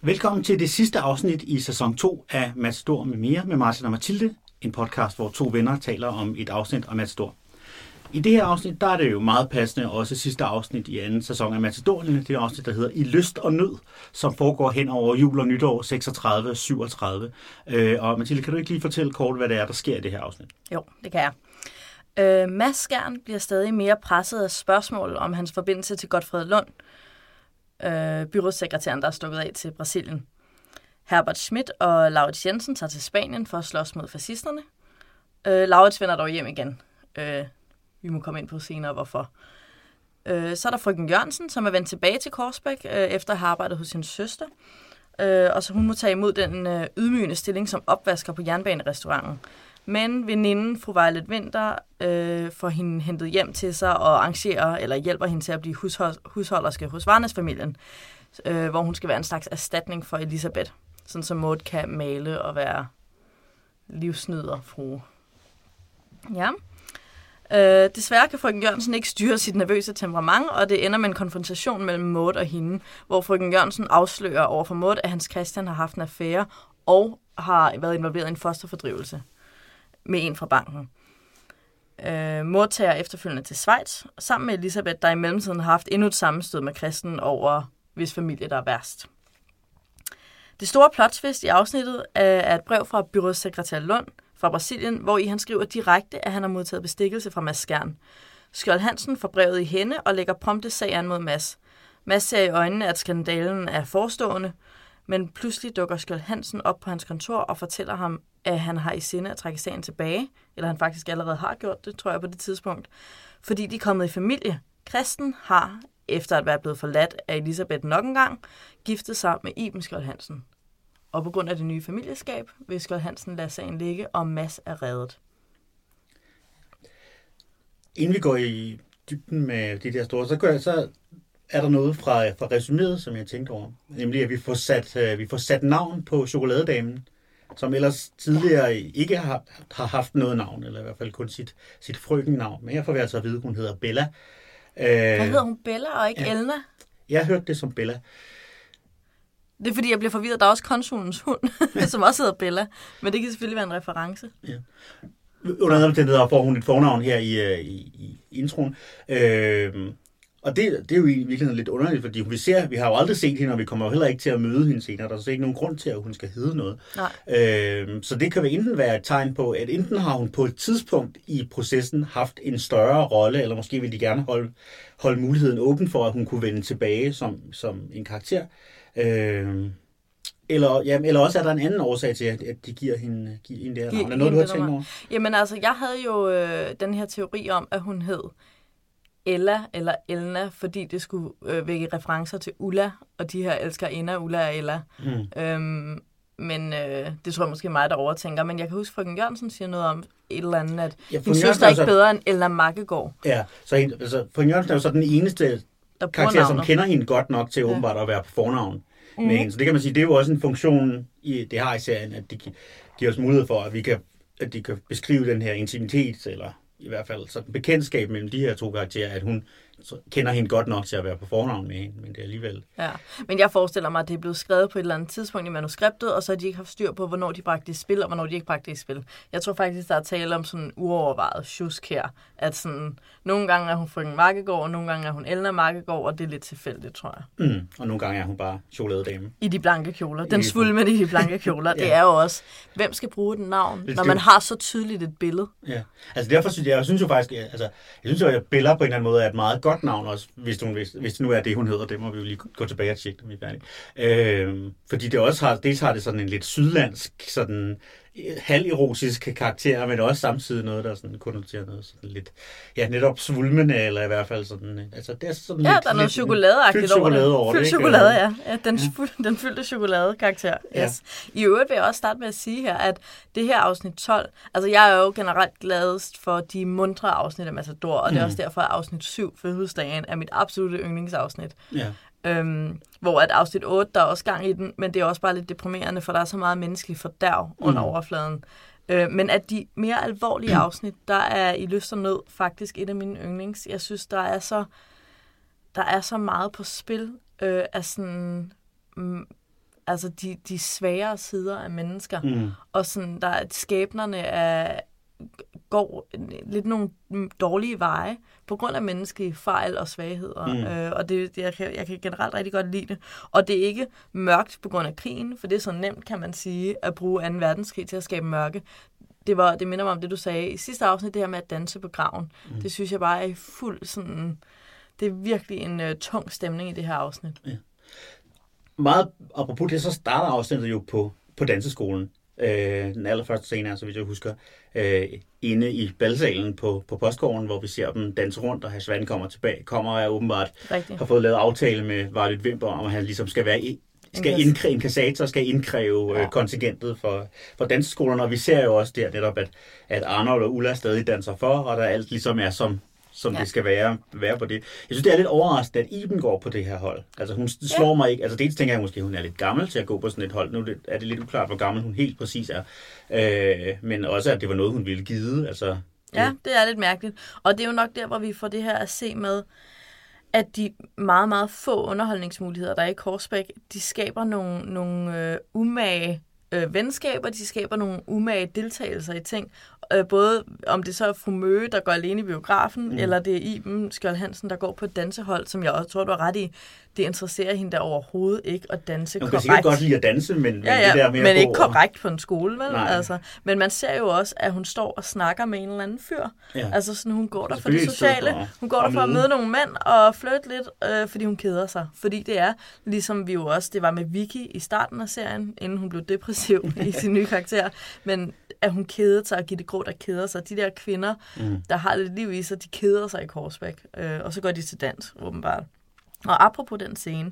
Velkommen til det sidste afsnit i sæson 2 af Matador med mere med Martin og Mathilde. En podcast, hvor to venner taler om et afsnit af Matador. I det her afsnit, der er det jo meget passende også sidste afsnit i anden sæson af Matador. Det er afsnit, der hedder I lyst og nød, som foregår hen over jul og nytår 36-37. Og Mathilde, kan du ikke lige fortælle kort, hvad det er, der sker i det her afsnit? Jo, det kan jeg. Mads Skjern bliver stadig mere presset af spørgsmål om hans forbindelse til Godfred Lund, byrådssekretæren, der er stukket af til Brasilien. Herbert Schmidt og Laurits Jensen tager til Spanien for at slås mod fascisterne. Laurits vender dog hjem igen. Vi må komme ind på senere, hvorfor. Så er der frøken Jørgensen, som er vendt tilbage til Korsbæk, efter at have arbejdet hos sin søster. Og så hun må tage imod den ydmygende stilling som opvasker på jernbanerestauranten. Men veninden, fru Violet Winter, får hende hentet hjem til sig og arrangerer, eller hjælper hende til at blive husholderske hos Varnes-familien, hvor hun skal være en slags erstatning for Elisabeth, sådan som Maud kan male og være livsnyderfrue. Ja. Desværre kan frøken Jørgensen ikke styre sit nervøse temperament, og det ender med en konfrontation mellem Maud og hende, hvor frøken Jørgensen afslører over for Maud, at Hans Christian har haft en affære og har været involveret i en fosterfordrivelse med en fra banken. Maud tager efterfølgende til Schweiz, sammen med Elisabeth, der i mellemtiden har haft endnu et sammenstød med Christen over, hvis familie der er værst. Det store plot-twist i afsnittet er et brev fra byrådssekretær Lund fra Brasilien, hvor i han skriver direkte, at han har modtaget bestikkelse fra Mads Skjern. Skjold Hansen får brevet i hænde og lægger prompte sag an mod Mads. Mads ser i øjnene, at skandalen er forestående, men pludselig dukker Skjold Hansen op på hans kontor og fortæller ham, at han har i sinde at trække sagen tilbage, eller han faktisk allerede har gjort det, tror jeg på det tidspunkt, fordi de er kommet i familie. Christen har, efter at være blevet forladt af Elisabeth nok en gang, giftet sig med Iben Skjold Hansen. Og på grund af det nye familieskab vil Skjold Hansen lade sagen ligge, og Mads er reddet. Inden vi går i dybden med de der store, så er der noget fra resuméet, som jeg tænkte over. Nemlig, at vi får sat navn på chokoladedamen, som ellers tidligere ikke har haft noget navn, eller i hvert fald kun sit frøkennavn. Men her får vi altså at vide, at hun hedder Bella. Hvad hedder hun? Bella og ikke Elna? Jeg har hørt det som Bella. Det er fordi, jeg bliver forvirret. Der er også konsulens hund, som også hedder Bella. Men det kan selvfølgelig være en reference. Ja. Under andre omstændigheder får hun et fornavn her i introen. Og det er jo i virkeligheden lidt underligt, fordi vi har jo aldrig set hende, og vi kommer jo heller ikke til at møde hende senere. Der er så ikke nogen grund til, at hun skal hedde noget. Så det kan enten være et tegn på, at enten har hun på et tidspunkt i processen haft en større rolle, eller måske vil de gerne holde muligheden åben for, at hun kunne vende tilbage som en karakter. Eller også er der en anden årsag til, at de giver hende det her navn. Er noget, du har tænkt over? Jamen altså, jeg havde jo den her teori om, at hun hed Ella eller Elna, fordi det skulle vække referencer til Ulla, og de her elskerinder, Ulla og Ella. Men det tror jeg måske mig, der overtænker. Men jeg kan huske, frøken Jørgensen siger noget om et eller andet, at hun synes, der er ikke bedre end Ella Makkegaard. Ja, så frøken Jørgensen er jo så den eneste karakter, som kender hende godt nok til åbenbart at være på fornavn med hende. Så det kan man sige, det er jo også en funktion, det har i serien, at de giver os mulighed for, at de kan beskrive den her intimitet, eller i hvert fald sådan bekendtskab mellem de her to karakterer, at hun kender hende godt nok til at være på fornavn med hende, men det er alligevel... Ja, men jeg forestiller mig, at det er blevet skrevet på et eller andet tidspunkt i manuskriptet, og så har de ikke haft styr på, hvornår de bragte i spil, og hvornår de ikke bragte i spil. Jeg tror faktisk, der er tale om sådan en uovervejet tjusk her, at sådan, nogle gange er hun frøken Makkegaard, og nogle gange er hun Elna Makkegaard, og det er lidt tilfældigt, tror jeg. Og nogle gange er hun bare chokoladedame. I de blanke kjoler. Den svulmede i de blanke kjoler. Ja. Det er jo også, hvem skal bruge den navn, når man har så tydeligt et billede? Ja, altså derfor synes jeg faktisk, at Bella på en eller anden måde er et meget godt navn også, hvis det nu er det, hun hedder. Det må vi jo lige gå tilbage og tjekke, når vi er færdige. Fordi det også har det sådan en lidt sydlandsk, sådan halverotisk karakter, men også samtidig noget, der sådan konnoterer noget sådan lidt, ja, netop svulmende, eller i hvert fald sådan, altså det er sådan lidt... Ja, der er noget chokoladeagtigt over det. Fyldt chokolade, ja. Den fyldte chokoladekarakter, yes. Ja. I øvrigt vil jeg også starte med at sige her, at det her afsnit 12, altså jeg er jo generelt gladest for de mundre afsnit af Matador, og det er også derfor, at afsnit 7, fødselsdagen, er mit absolutte yndlingsafsnit. Ja. Hvor at afsnit 8, der er også gang i den, men det er også bare lidt deprimerende, for der er så meget menneskelig fordærv under overfladen. Men at de mere alvorlige afsnit, der er I lyst og nød faktisk et af mine yndlings. Jeg synes, der er så meget på spil af sådan altså de svære sider af mennesker, og sådan, der skæbnerne går lidt nogle dårlige veje på grund af menneskelige fejl og svagheder. Og jeg kan generelt rigtig godt lide det. Og det er ikke mørkt på grund af krigen, for det er så nemt, kan man sige, at bruge 2. verdenskrig til at skabe mørke. Det minder mig om det, du sagde i sidste afsnit, det her med at danse på graven. Det synes jeg bare er fuld sådan... Det er virkelig en tung stemning i det her afsnit. Ja. Meget apropos det, så starter afsnittet jo på danseskolen. Den allerførste scene er, så vidt jeg husker, inde i balsalen på Postgården, hvor vi ser dem danse rundt, og Svend kommer og er åbenbart har fået lavet aftale med Varlit Wimper, om at han ligesom skal indkræve en kassator, skal indkræve kontingentet for danseskolerne, og vi ser jo også der netop, at Arnold og Ulla stadig danser for, og der alt ligesom er som det skal være på det. Jeg synes, det er lidt overraskende, at Iben går på det her hold. Altså, hun slår mig ikke. Altså, dels tænker jeg måske, hun er lidt gammel til at gå på sådan et hold. Nu er det lidt uklart, hvor gammel hun helt præcis er. Men også, at det var noget, hun ville give. Altså, ja, det er lidt mærkeligt. Og det er jo nok der, hvor vi får det her at se med, at de meget, meget få underholdningsmuligheder, der er i Korsbæk, de skaber nogle umage venskaber, de skaber nogle umage deltagelser i ting. Både om det så er fru Møge, der går alene i biografen, eller det er Iben Skjold Hansen, der går på et dansehold, som jeg også tror, du har ret i. Det interesserer hende der overhovedet ikke at danse korrekt. Hun kan sikkert godt lide at danse, men det der med men ikke korrekt på en skole, vel? Altså, men man ser jo også, at hun står og snakker med en eller anden fyr. Ja. Altså sådan, hun går der for det sociale. Hun går der for at møde nogle mænd og flytte lidt, fordi hun keder sig. Fordi det er, ligesom vi jo også, det var med Vicky i starten af serien, inden hun blev depressiv i sin nye karakter, men at hun kedede sig, og Gitte Grå, der keder sig. De der kvinder, der har lidt liv i sig, de keder sig i Korsbæk. Og så går de til dans, åbenbart. Og apropos den scene,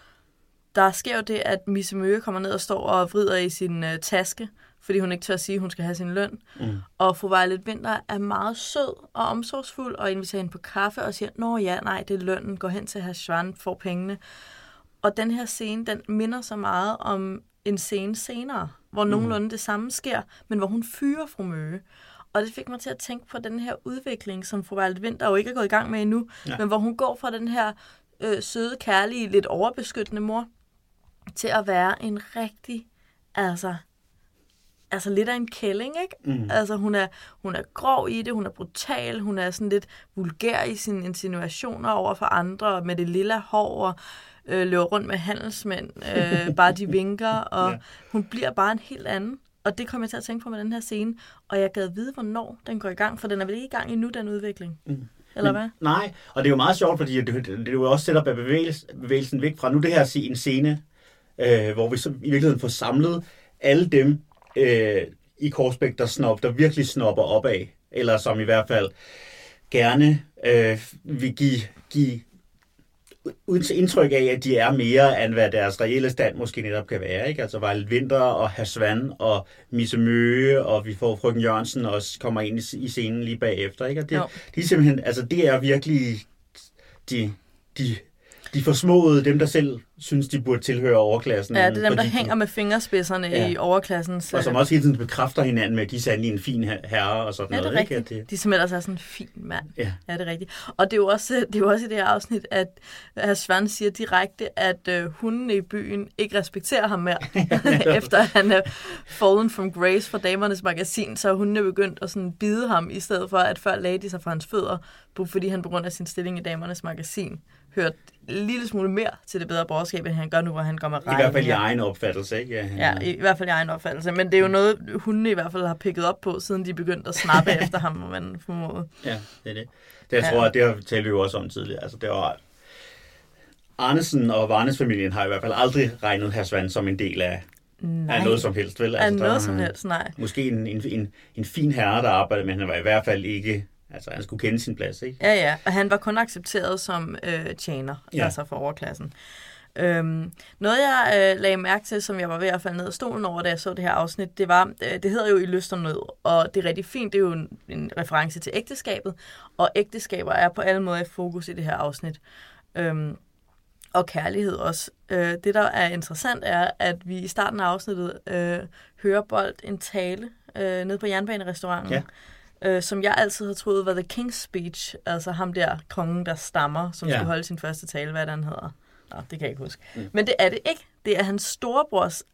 der sker jo det, at Misse Møge kommer ned og står og vrider i sin taske, fordi hun ikke tør at sige, at hun skal have sin løn. Og fru Violet Winther er meget sød og omsorgsfuld, og inviterer hende på kaffe og siger, nå ja, nej, det er lønnen, gå hen til hr. Schwan, får pengene. Og den her scene, den minder så meget om en scene senere, hvor nogenlunde det samme sker, men hvor hun fyrer fru Møge. Og det fik mig til at tænke på den her udvikling, som fru Violet Winther jo ikke er gået i gang med endnu, men hvor hun går fra den her søde, kærlige, lidt overbeskyttende mor, til at være en rigtig, altså lidt af en kælling, ikke? Altså hun er grov i det, hun er brutal, hun er sådan lidt vulgær i sine insinuationer over for andre, med det lilla hår, og løber rundt med handelsmænd, bare de vinker, og hun bliver bare en helt anden. Og det kom jeg til at tænke på med den her scene, og jeg gad vide, hvornår den går i gang, for den er vel ikke i gang endnu, den udvikling. Eller hvad? Nej, og det er jo meget sjovt, fordi det er jo også setup af bevægelsen væk fra. Nu det her en scene, hvor vi så i virkeligheden får samlet alle dem i Korsbæk, der virkelig snopper opad, eller som i hvert fald gerne vil give indtryk af, at de er mere, end hvad deres reelle stand måske netop kan være. Ikke? Altså Violet Winther og hr. Schwan og Misse Møge, og vi får frøken Jørgensen også kommer ind i scenen lige bagefter. Ikke? Og de er simpelthen, altså det er virkelig de forsmåede, dem der selv synes, de burde tilhøre overklassen. Ja, det er dem, der hænger med fingerspidserne i overklassens... Og som også hele tiden bekræfter hinanden med, at de er sandelig en fin herre og sådan noget. Ja, det er rigtigt. Ikke? De som ellers er sådan en fin mand. Ja, det er rigtigt. Og det er jo også i det her afsnit, at hr. Schwan siger direkte, at hundene i byen ikke respekterer ham mere. Efter han er fallen from grace fra Damernes Magasin, så er hundene begyndt at sådan bide ham, i stedet for at før lagde de sig for hans fødder, fordi han på grund af sin stilling i Damernes Magasin hørt en lille smule mere til det bedre borgerskab, end han gør nu, hvor han går med regn. I hvert fald i egen opfattelse, ikke? Ja, i hvert fald i egen opfattelse. Men det er jo noget, hundene i hvert fald har picket op på, siden de begyndte at snappe efter ham, må man formode. Ja, det er det. Jeg tror, at det har vi talt jo også om tidligere. Altså, det var... Arnesen og Varnes-familien har i hvert fald aldrig regnet hr. Schwan som en del af noget som helst, vel? Altså, noget som helst, nej. Måske en fin herre, der arbejdede, men han var i hvert fald ikke... Altså, han skulle kende sin plads, ikke? Ja, og han var kun accepteret som tjener, altså for overklassen. Noget, jeg lagde mærke til, som jeg var ved at falde ned af stolen over, da jeg så det her afsnit, det var, det hedder jo I lyst og nød, og det er rigtig fint, det er jo en reference til ægteskabet, og ægteskaber er på alle måder i fokus i det her afsnit. Og kærlighed også. Det, der er interessant, er, at vi i starten af afsnittet hører Bolt en tale nede på jernbanerestauranten, som jeg altid har troet var The King's Speech, altså ham der kongen, der stammer, som skulle holde sin første tale, hvad den hedder. Nå, det kan jeg ikke huske. Men det er det ikke. Det er hans storebrors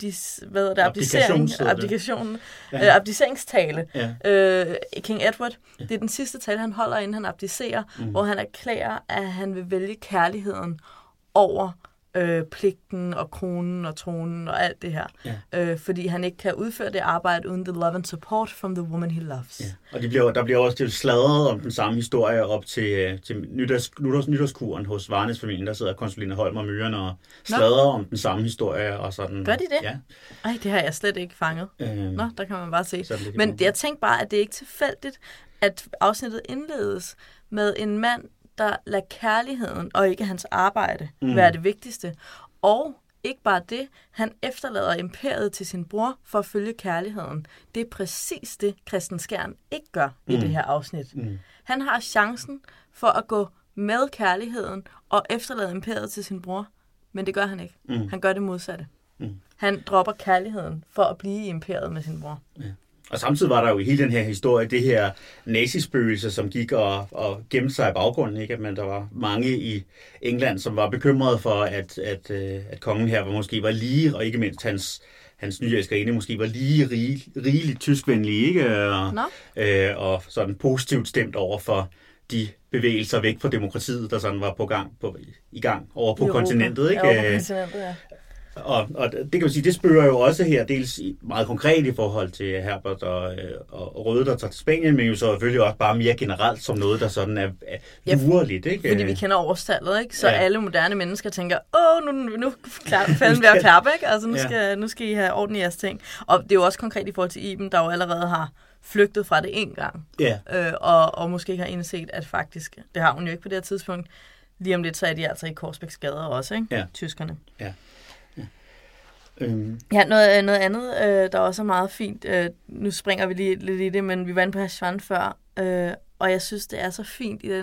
abdiceringstale. King Edward. Det er den sidste tale, han holder, inden han abdicerer, hvor han erklærer, at han vil vælge kærligheden over pligten og kronen og tronen og alt det her. Fordi han ikke kan udføre det arbejde uden the love and support from the woman he loves. Og der bliver også sladret om den samme historie op til nytårskuren hos Varnes-familien. Der sidder Consuline Holm og Myren og sladrer om den samme historie. Og sådan. Gør de det? Ja. Ej, det har jeg slet ikke fanget. Der kan man bare se. Men jeg tænker bare, at det er ikke tilfældigt, at afsnittet indledes med en mand, der lader kærligheden og ikke hans arbejde være det vigtigste. Og ikke bare det, han efterlader imperiet til sin bror for at følge kærligheden. Det er præcis det, Christen Skjern ikke gør i det her afsnit. Han har chancen for at gå med kærligheden og efterlade imperiet til sin bror, men det gør han ikke. Han gør det modsatte. Han dropper kærligheden for at blive i imperiet med sin bror. Og samtidig var der jo i hele den her historie det her nazispøgelse, som gik og gemte sig i baggrunden, ikke? Men der var mange i England, som var bekymrede for, at kongen her måske var lige, og ikke mindst hans nye elskerinde måske var lige rigeligt tyskvenlig, ikke? Og sådan positivt stemt over for de bevægelser væk fra demokratiet, der sådan var i gang over på kontinentet, ikke? Over på kontinentet, ja. Og det kan man sige, det spørger jo også her, dels meget konkret i forhold til Herbert og Røde, der tager til Spanien, men jo så selvfølgelig også bare mere generelt som noget, der sådan er jurerligt, ikke? Fordi vi kender overstallet, ikke? Så alle moderne mennesker tænker, nu falden ved at klappe, ikke? Altså nu skal I have orden i jeres ting. Og det er jo også konkret i forhold til Iben, der jo allerede har flygtet fra det en gang. Og måske ikke har indset, at faktisk, det har hun jo ikke på det her tidspunkt, lige om lidt, så er de altså i Korsbæks gader også, ikke? Tyskerne. Noget andet, der også er meget fint. Nu springer vi lige lidt i det, men vi var inde på Schwann før, og jeg synes, det er så fint i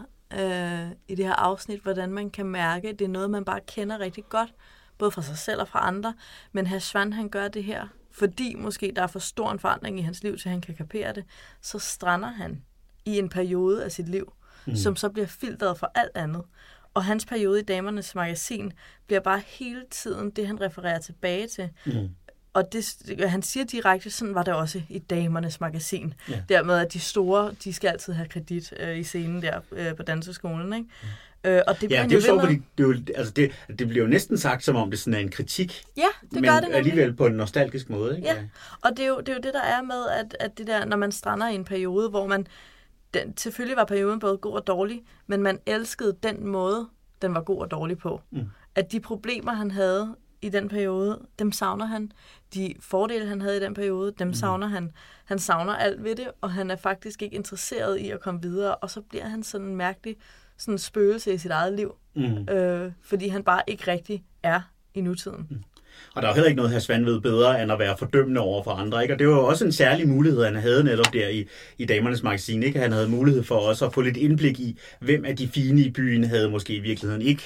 i det her afsnit, hvordan man kan mærke, det er noget, man bare kender rigtig godt, både fra sig selv og fra andre, men Schwann, han gør det her, fordi måske der er for stor en forandring i hans liv, til han kan kapere det, så strander han i en periode af sit liv, som så bliver filtret for alt andet. Og hans periode i Damernes Magasin bliver bare hele tiden det, han refererer tilbage til. Og han siger direkte, sådan var det også i Damernes Magasin. Dermed, at de store, de skal altid have kredit i scenen der på danseskolen, ikke? Og det er jo så, fordi det bliver jo næsten sagt, som om det sådan er en kritik. Ja, det gør det nemlig. Alligevel på en nostalgisk måde, ikke? Ja, og det er jo det, der er med, at det der, når man strander i en periode, hvor man selvfølgelig var perioden både god og dårlig, men man elskede den måde, den var god og dårlig på. At de problemer, han havde i den periode, dem savner han. De fordele, han havde i den periode, dem savner han. Han savner alt ved det, og han er faktisk ikke interesseret i at komme videre, og så bliver han sådan en mærkelig sådan spøgelse i sit eget liv, fordi han bare ikke rigtig er i nutiden. Og der er heller ikke noget, Svend ved bedre, end at være fordømmende over for andre, ikke? Og det var jo også en særlig mulighed, han havde netop der i Damernes Magasin, ikke? Han havde mulighed for også at få lidt indblik i, hvem af de fine i byen havde måske i virkeligheden ikke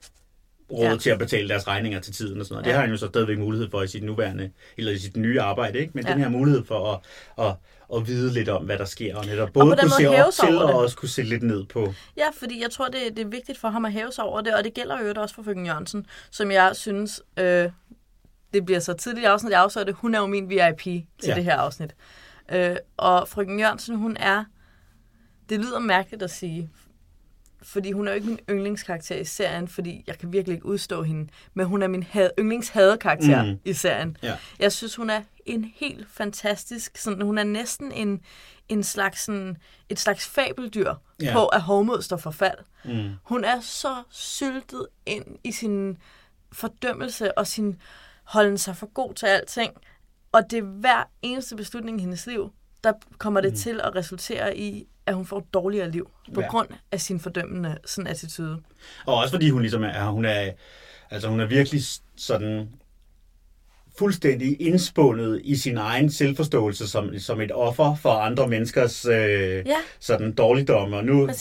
råd til at betale deres regninger til tiden og sådan noget. Det har han jo så stadigvæk mulighed for i sit nuværende, eller i sit nye arbejde, ikke? Men den her mulighed for at vide lidt om, hvad der sker, og netop både kunne se op til, og også kunne se lidt ned på. Ja, fordi jeg tror, det er vigtigt for ham at hæve sig over det, og det gælder jo også for Frøken Jørgensen, som jeg synes, det bliver så tidligt afsnit, jeg afsøger det, hun er jo min VIP til det her afsnit. Og Frøken Jørgensen, hun er, det lyder mærkeligt at sige, fordi hun er jo ikke min yndlingskarakter i serien, fordi jeg kan virkelig ikke udstå hende, men hun er min yndlingshadekarakter i serien. Ja. Jeg synes, hun er en helt fantastisk, sådan, hun er næsten et slags fabeldyr på, at hovmod står for fald. Hun er så syltet ind i sin fordømmelse og sin holden sig for god til alting, og det er hver eneste beslutning i hendes liv, der kommer det til at resultere i, at hun får et dårligere liv, på grund af sin fordømmende sådan attitude. Og også fordi hun ligesom hun er virkelig sådan fuldstændig indspundet i sin egen selvforståelse som et offer for andre menneskers sådan dårligdom. Og nu,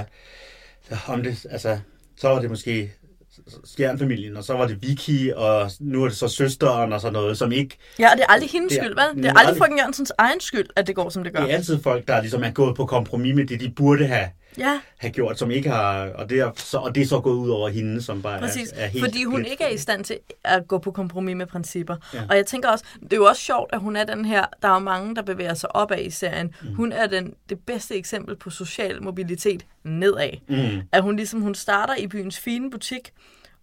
så var det måske Skjern-familien, og så var det Vicky, og nu er det så søsteren og sådan noget, som ikke... Ja, og det er aldrig hendes skyld, vel? Det er aldrig Frøken Jørgensens egen skyld, at det går, som det gør. Det er altid folk, der ligesom er gået på kompromis med det, de burde have have gjort, som ikke har... Og det er så gået ud over hende, som bare er helt... Fordi hun ikke er i stand til at gå på kompromis med principper. Ja. Og jeg tænker også, det er jo også sjovt, at hun er den her... Der er jo mange, der bevæger sig opad i serien. Hun er det bedste eksempel på social mobilitet nedad. At hun starter i byens fine butik,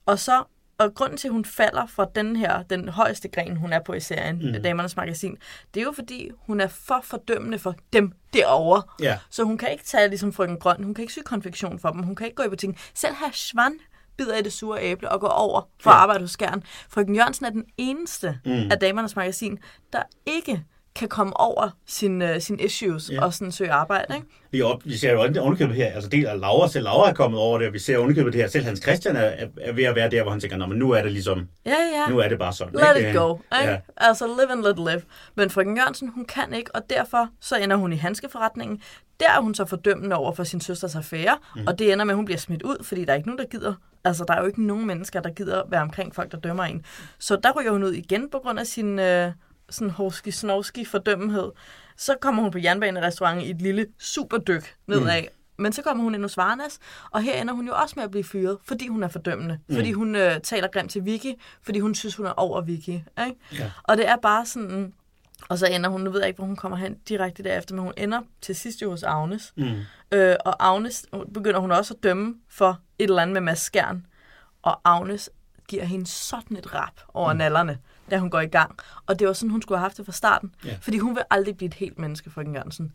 og grunden til, at hun falder fra den højeste gren, hun er på i serien, Damernes Magasin, det er jo fordi, hun er for fordømmende for dem derovre. Yeah. Så hun kan ikke tage ligesom Frøken Grøn, hun kan ikke sy konfektion for dem, hun kan ikke gå i butikken. Selv Herr Schwann bider i det sure æble og går over for at arbejde hos Skjern. Frøken Jørgensen er den eneste af Damernes Magasin, der ikke kan komme over sine issues og sådan søge arbejde, ikke? Vi ser jo underkøbet her, altså del af Laura er kommet over det, og vi ser underkøbet det her, selv Hans Christian er ved at være der, hvor han tænker, men nu er det ligesom, nu er det bare sådan. Let it go, ikke? Ja. Altså live and let live. Men Frøken Jørgensen, hun kan ikke, og derfor så ender hun i handskeforretningen. Der er hun så fordømmende over for sin søsters affære, og det ender med, at hun bliver smidt ud, fordi der er ikke nogen, der gider. Altså, der er jo ikke nogen mennesker, der gider være omkring folk, der dømmer en. Så der ryger hun ud igen på grund af sin... sådan hovski-snovski fordømmehed. Så kommer hun på jernbanerestauranten i et lille superdyk nedad. Men så kommer hun ind hos Varnes, og her ender hun jo også med at blive fyret, fordi hun er fordømmende. Fordi hun taler grimt til Vicky, fordi hun synes, hun er over Vicky. Ikke? Ja. Og det er bare sådan... Og så ender hun, nu ved jeg ikke, hvor hun kommer hen direkte derefter, men hun ender til sidst jo hos Agnes. Og Agnes begynder hun også at dømme for et eller andet med Mads Skjern. Og Agnes giver hende sådan et rap over nallerne, da hun går i gang. Og det var sådan, hun skulle have haft det fra starten. Yeah. Fordi hun vil aldrig blive et helt menneske, Frøken Jørgensen.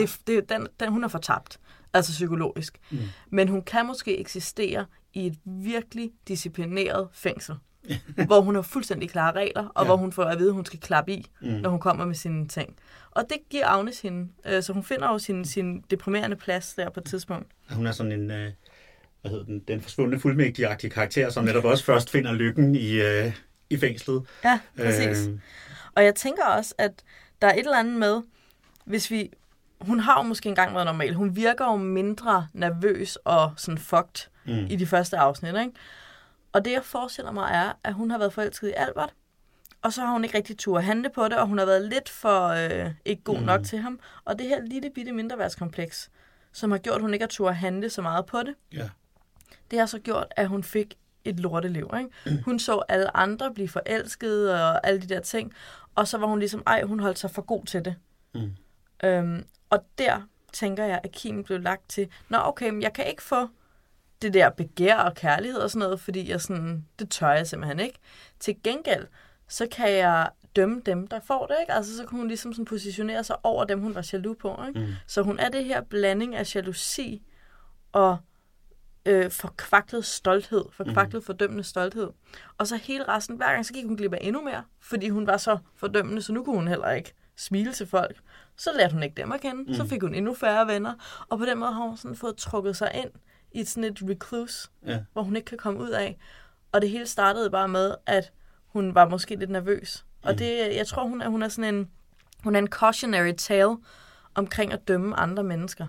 Hun er fortabt, altså psykologisk. Men hun kan måske eksistere i et virkelig disciplineret fængsel, hvor hun har fuldstændig klare regler, og hvor hun får at vide, at hun skal klappe i, når hun kommer med sine ting. Og det giver Agnes hende. Så hun finder jo sin deprimerende plads der på et tidspunkt. Hun er sådan en... den forsvundne fuldmægtige karakter, som netop også først finder lykken i fængslet. Ja, præcis. Og jeg tænker også, at der er et eller andet med, hun har jo måske engang været normal. Hun virker jo mindre nervøs og sådan fucked i de første afsnit, ikke? Og det, jeg forestiller mig, er, at hun har været forelsket i Albert, og så har hun ikke rigtig tur at handle på det, og hun har været lidt for ikke god nok til ham. Og det her lille bitte mindreværdskompleks, som har gjort, at hun ikke har tur at handle så meget på det, det har så gjort, at hun fik et lorteliv, ikke? Hun så alle andre blive forelsket og alle de der ting, og så var hun ligesom, hun holdt sig for god til det. Og der tænker jeg, at kimen blev lagt til, men jeg kan ikke få det der begær og kærlighed og sådan noget, fordi det tør jeg simpelthen ikke. Til gengæld, så kan jeg dømme dem, der får det, ikke? Altså, så kunne hun ligesom sådan positionere sig over dem, hun var jaloux på, ikke? Så hun er det her blanding af jalousi og forkvaklet stolthed, forkvaklet fordømmende stolthed. Og så hele resten, hver gang, så gik hun glip af endnu mere, fordi hun var så fordømmende, så nu kunne hun heller ikke smile til folk. Så lærte hun ikke dem at kende, så fik hun endnu færre venner, og på den måde har hun sådan fået trukket sig ind i sådan et recluse, hvor hun ikke kan komme ud af. Og det hele startede bare med, at hun var måske lidt nervøs. Og det, jeg tror, hun er sådan en cautionary tale omkring at dømme andre mennesker.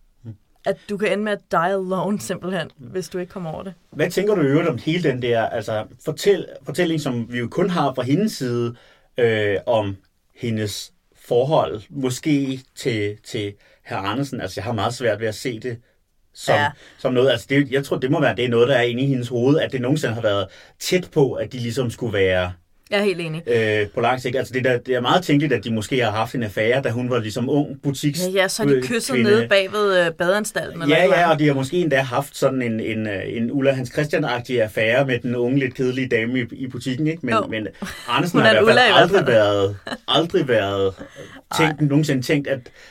At du kan ende med at die alone, simpelthen, hvis du ikke kommer over det. Hvad tænker du i øvrigt om hele den der fortælling, som vi jo kun har fra hendes side, om hendes forhold, måske til herr Andersen? Altså, jeg har meget svært ved at se det som noget. Altså, jeg tror, det må være noget, der er inde i hendes hoved, at det nogensinde har været tæt på, at de ligesom skulle være... Jeg er helt enig. På lang sigt. Altså, det er meget tænkeligt, at de måske har haft en affære, da hun var ligesom ung butiks. Ja, så de kyssede nede bag ved badeanstalten. Ja, og de har måske endda haft sådan en Ulla Hans Christian-agtig affære med den unge, lidt kedelige dame i butikken, ikke? Men Andersen har i hvert fald aldrig været nogensinde tænkt,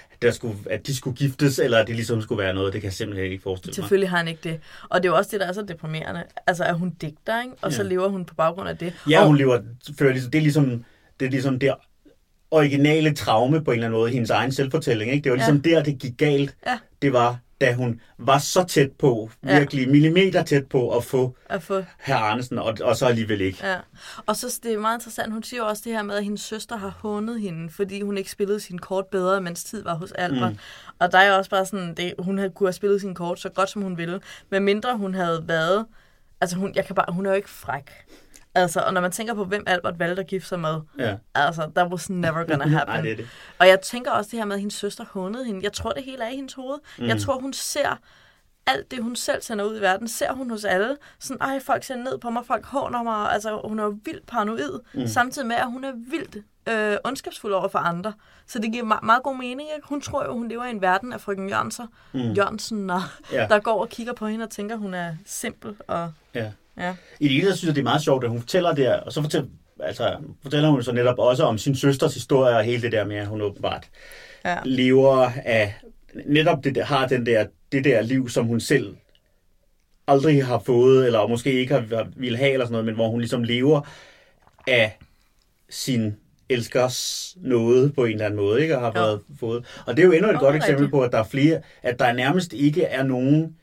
at de skulle giftes, eller at det ligesom skulle være noget. Det kan jeg simpelthen ikke forestille mig. Selvfølgelig har han ikke det. Og det er jo også det, der er så deprimerende. Altså, at hun digter, ikke? Og så lever hun på baggrund af det. Ja, hun lever... Det er ligesom det originale traume på en eller anden måde, hendes egen selvfortælling, ikke? Det var ligesom der, det gik galt. Ja. Det var, da hun var så tæt på, virkelig millimeter tæt på at få herr Andersen, og så alligevel ikke. Ja. Og så det er meget interessant, hun siger også det her med, at hendes søster har hånet hende, fordi hun ikke spillede sin kort bedre, mens tid var hos Albert. Og der er også bare sådan, hun kunne have spillet sin kort så godt, som hun ville, men mindre hun havde været, altså hun er jo ikke fræk. Altså, og når man tænker på, hvem Albert valgte at gifte sig med, altså, that was never gonna happen. Nej, det er det. Og jeg tænker også det her med, at hendes søster hånede hende. Jeg tror, det hele er i hendes hoved. Jeg tror, hun ser alt det, hun selv sender ud i verden, ser hun hos alle. Sådan, folk ser ned på mig, folk håner mig. Altså, hun er jo vildt paranoid, samtidig med, at hun er vildt ondskabsfuld over for andre. Så det giver meget god mening, ikke? Hun tror jo, hun lever i en verden af frøken Jørgensen, der går og kigger på hende og tænker, hun er simpel. Og, ja. I det hele synes jeg, det er meget sjovt, at hun fortæller det, og så fortæller hun så netop også om sin søsters historie, og hele det der med, at hun åbenbart lever af, netop har det der liv, som hun selv aldrig har fået, eller måske ikke har ville have, eller sådan noget, men hvor hun ligesom lever af sin elskers noget på en eller anden måde, ikke? Og har været fået. Og det er jo endnu et godt eksempel på, at der er flere, at der nærmest ikke er nogen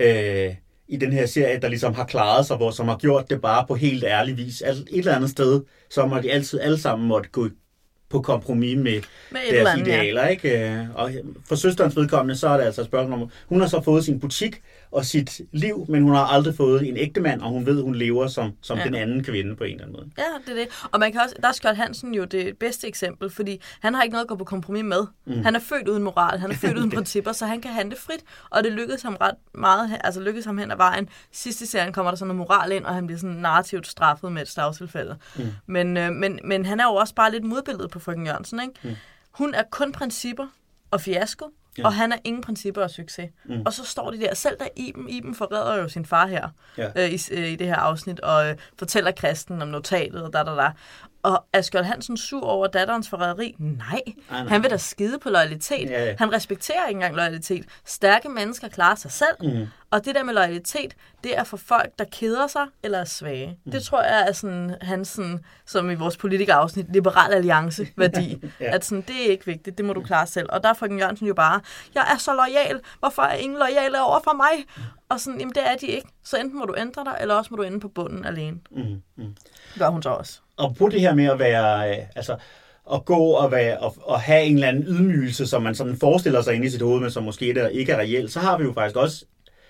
i den her serie, der ligesom har klaret sig, som har gjort det bare på helt ærlig vis. Et eller andet sted, så har de altid alle sammen måtte gå på kompromis med deres idealer, ikke? Og for søsterens vedkommende, så er det altså et spørgsmål om, hun har så fået sin butik og sit liv, men hun har aldrig fået en ægtemand, og hun ved, hun lever som den anden kvinde på en eller anden måde. Ja, det er det. Og man kan også, der er Skjold Hansen jo det bedste eksempel, fordi han har ikke noget at gå på kompromis med. Han er født uden moral, han er født uden principper, så han kan handle frit, og det lykkedes ham ret meget, altså lykkedes ham hen ad vejen. Sidste serien kommer der sådan noget moral ind, og han bliver sådan narrativt straffet med et stavstilfælde. Men han er jo også bare lidt modbilledet på frøken Jørgensen, ikke? Hun er kun principper og fiasko, og han er ingen principper og succes. Og så står de der, selv der Iben forræder jo sin far her i det her afsnit, og fortæller Kristen om notatet og da. Og er Skjold Hansen sur over datterens forræderi? Nej. Han vil da skide på loyalitet. Ja. Han respekterer ikke engang loyalitet. Stærke mennesker klarer sig selv. Og det der med loyalitet, det er for folk, der keder sig eller er svage. Det tror jeg er sådan, hans, som i vores politikerafsnit, liberal alliance-værdi. At sådan, det er ikke vigtigt, det må du klare selv. Og der er frøken Jørgensen jo bare, jeg er så loyal, hvorfor er ingen loyale over for mig? Og sådan, jamen det er de ikke. Så enten må du ændre dig, eller også må du ende på bunden alene. Gør hun så også. Og på det her med at være, at gå og have en eller anden ydmygelse, som man sådan forestiller sig inde i sit hoved, men som måske der ikke er reelt, så har vi jo faktisk også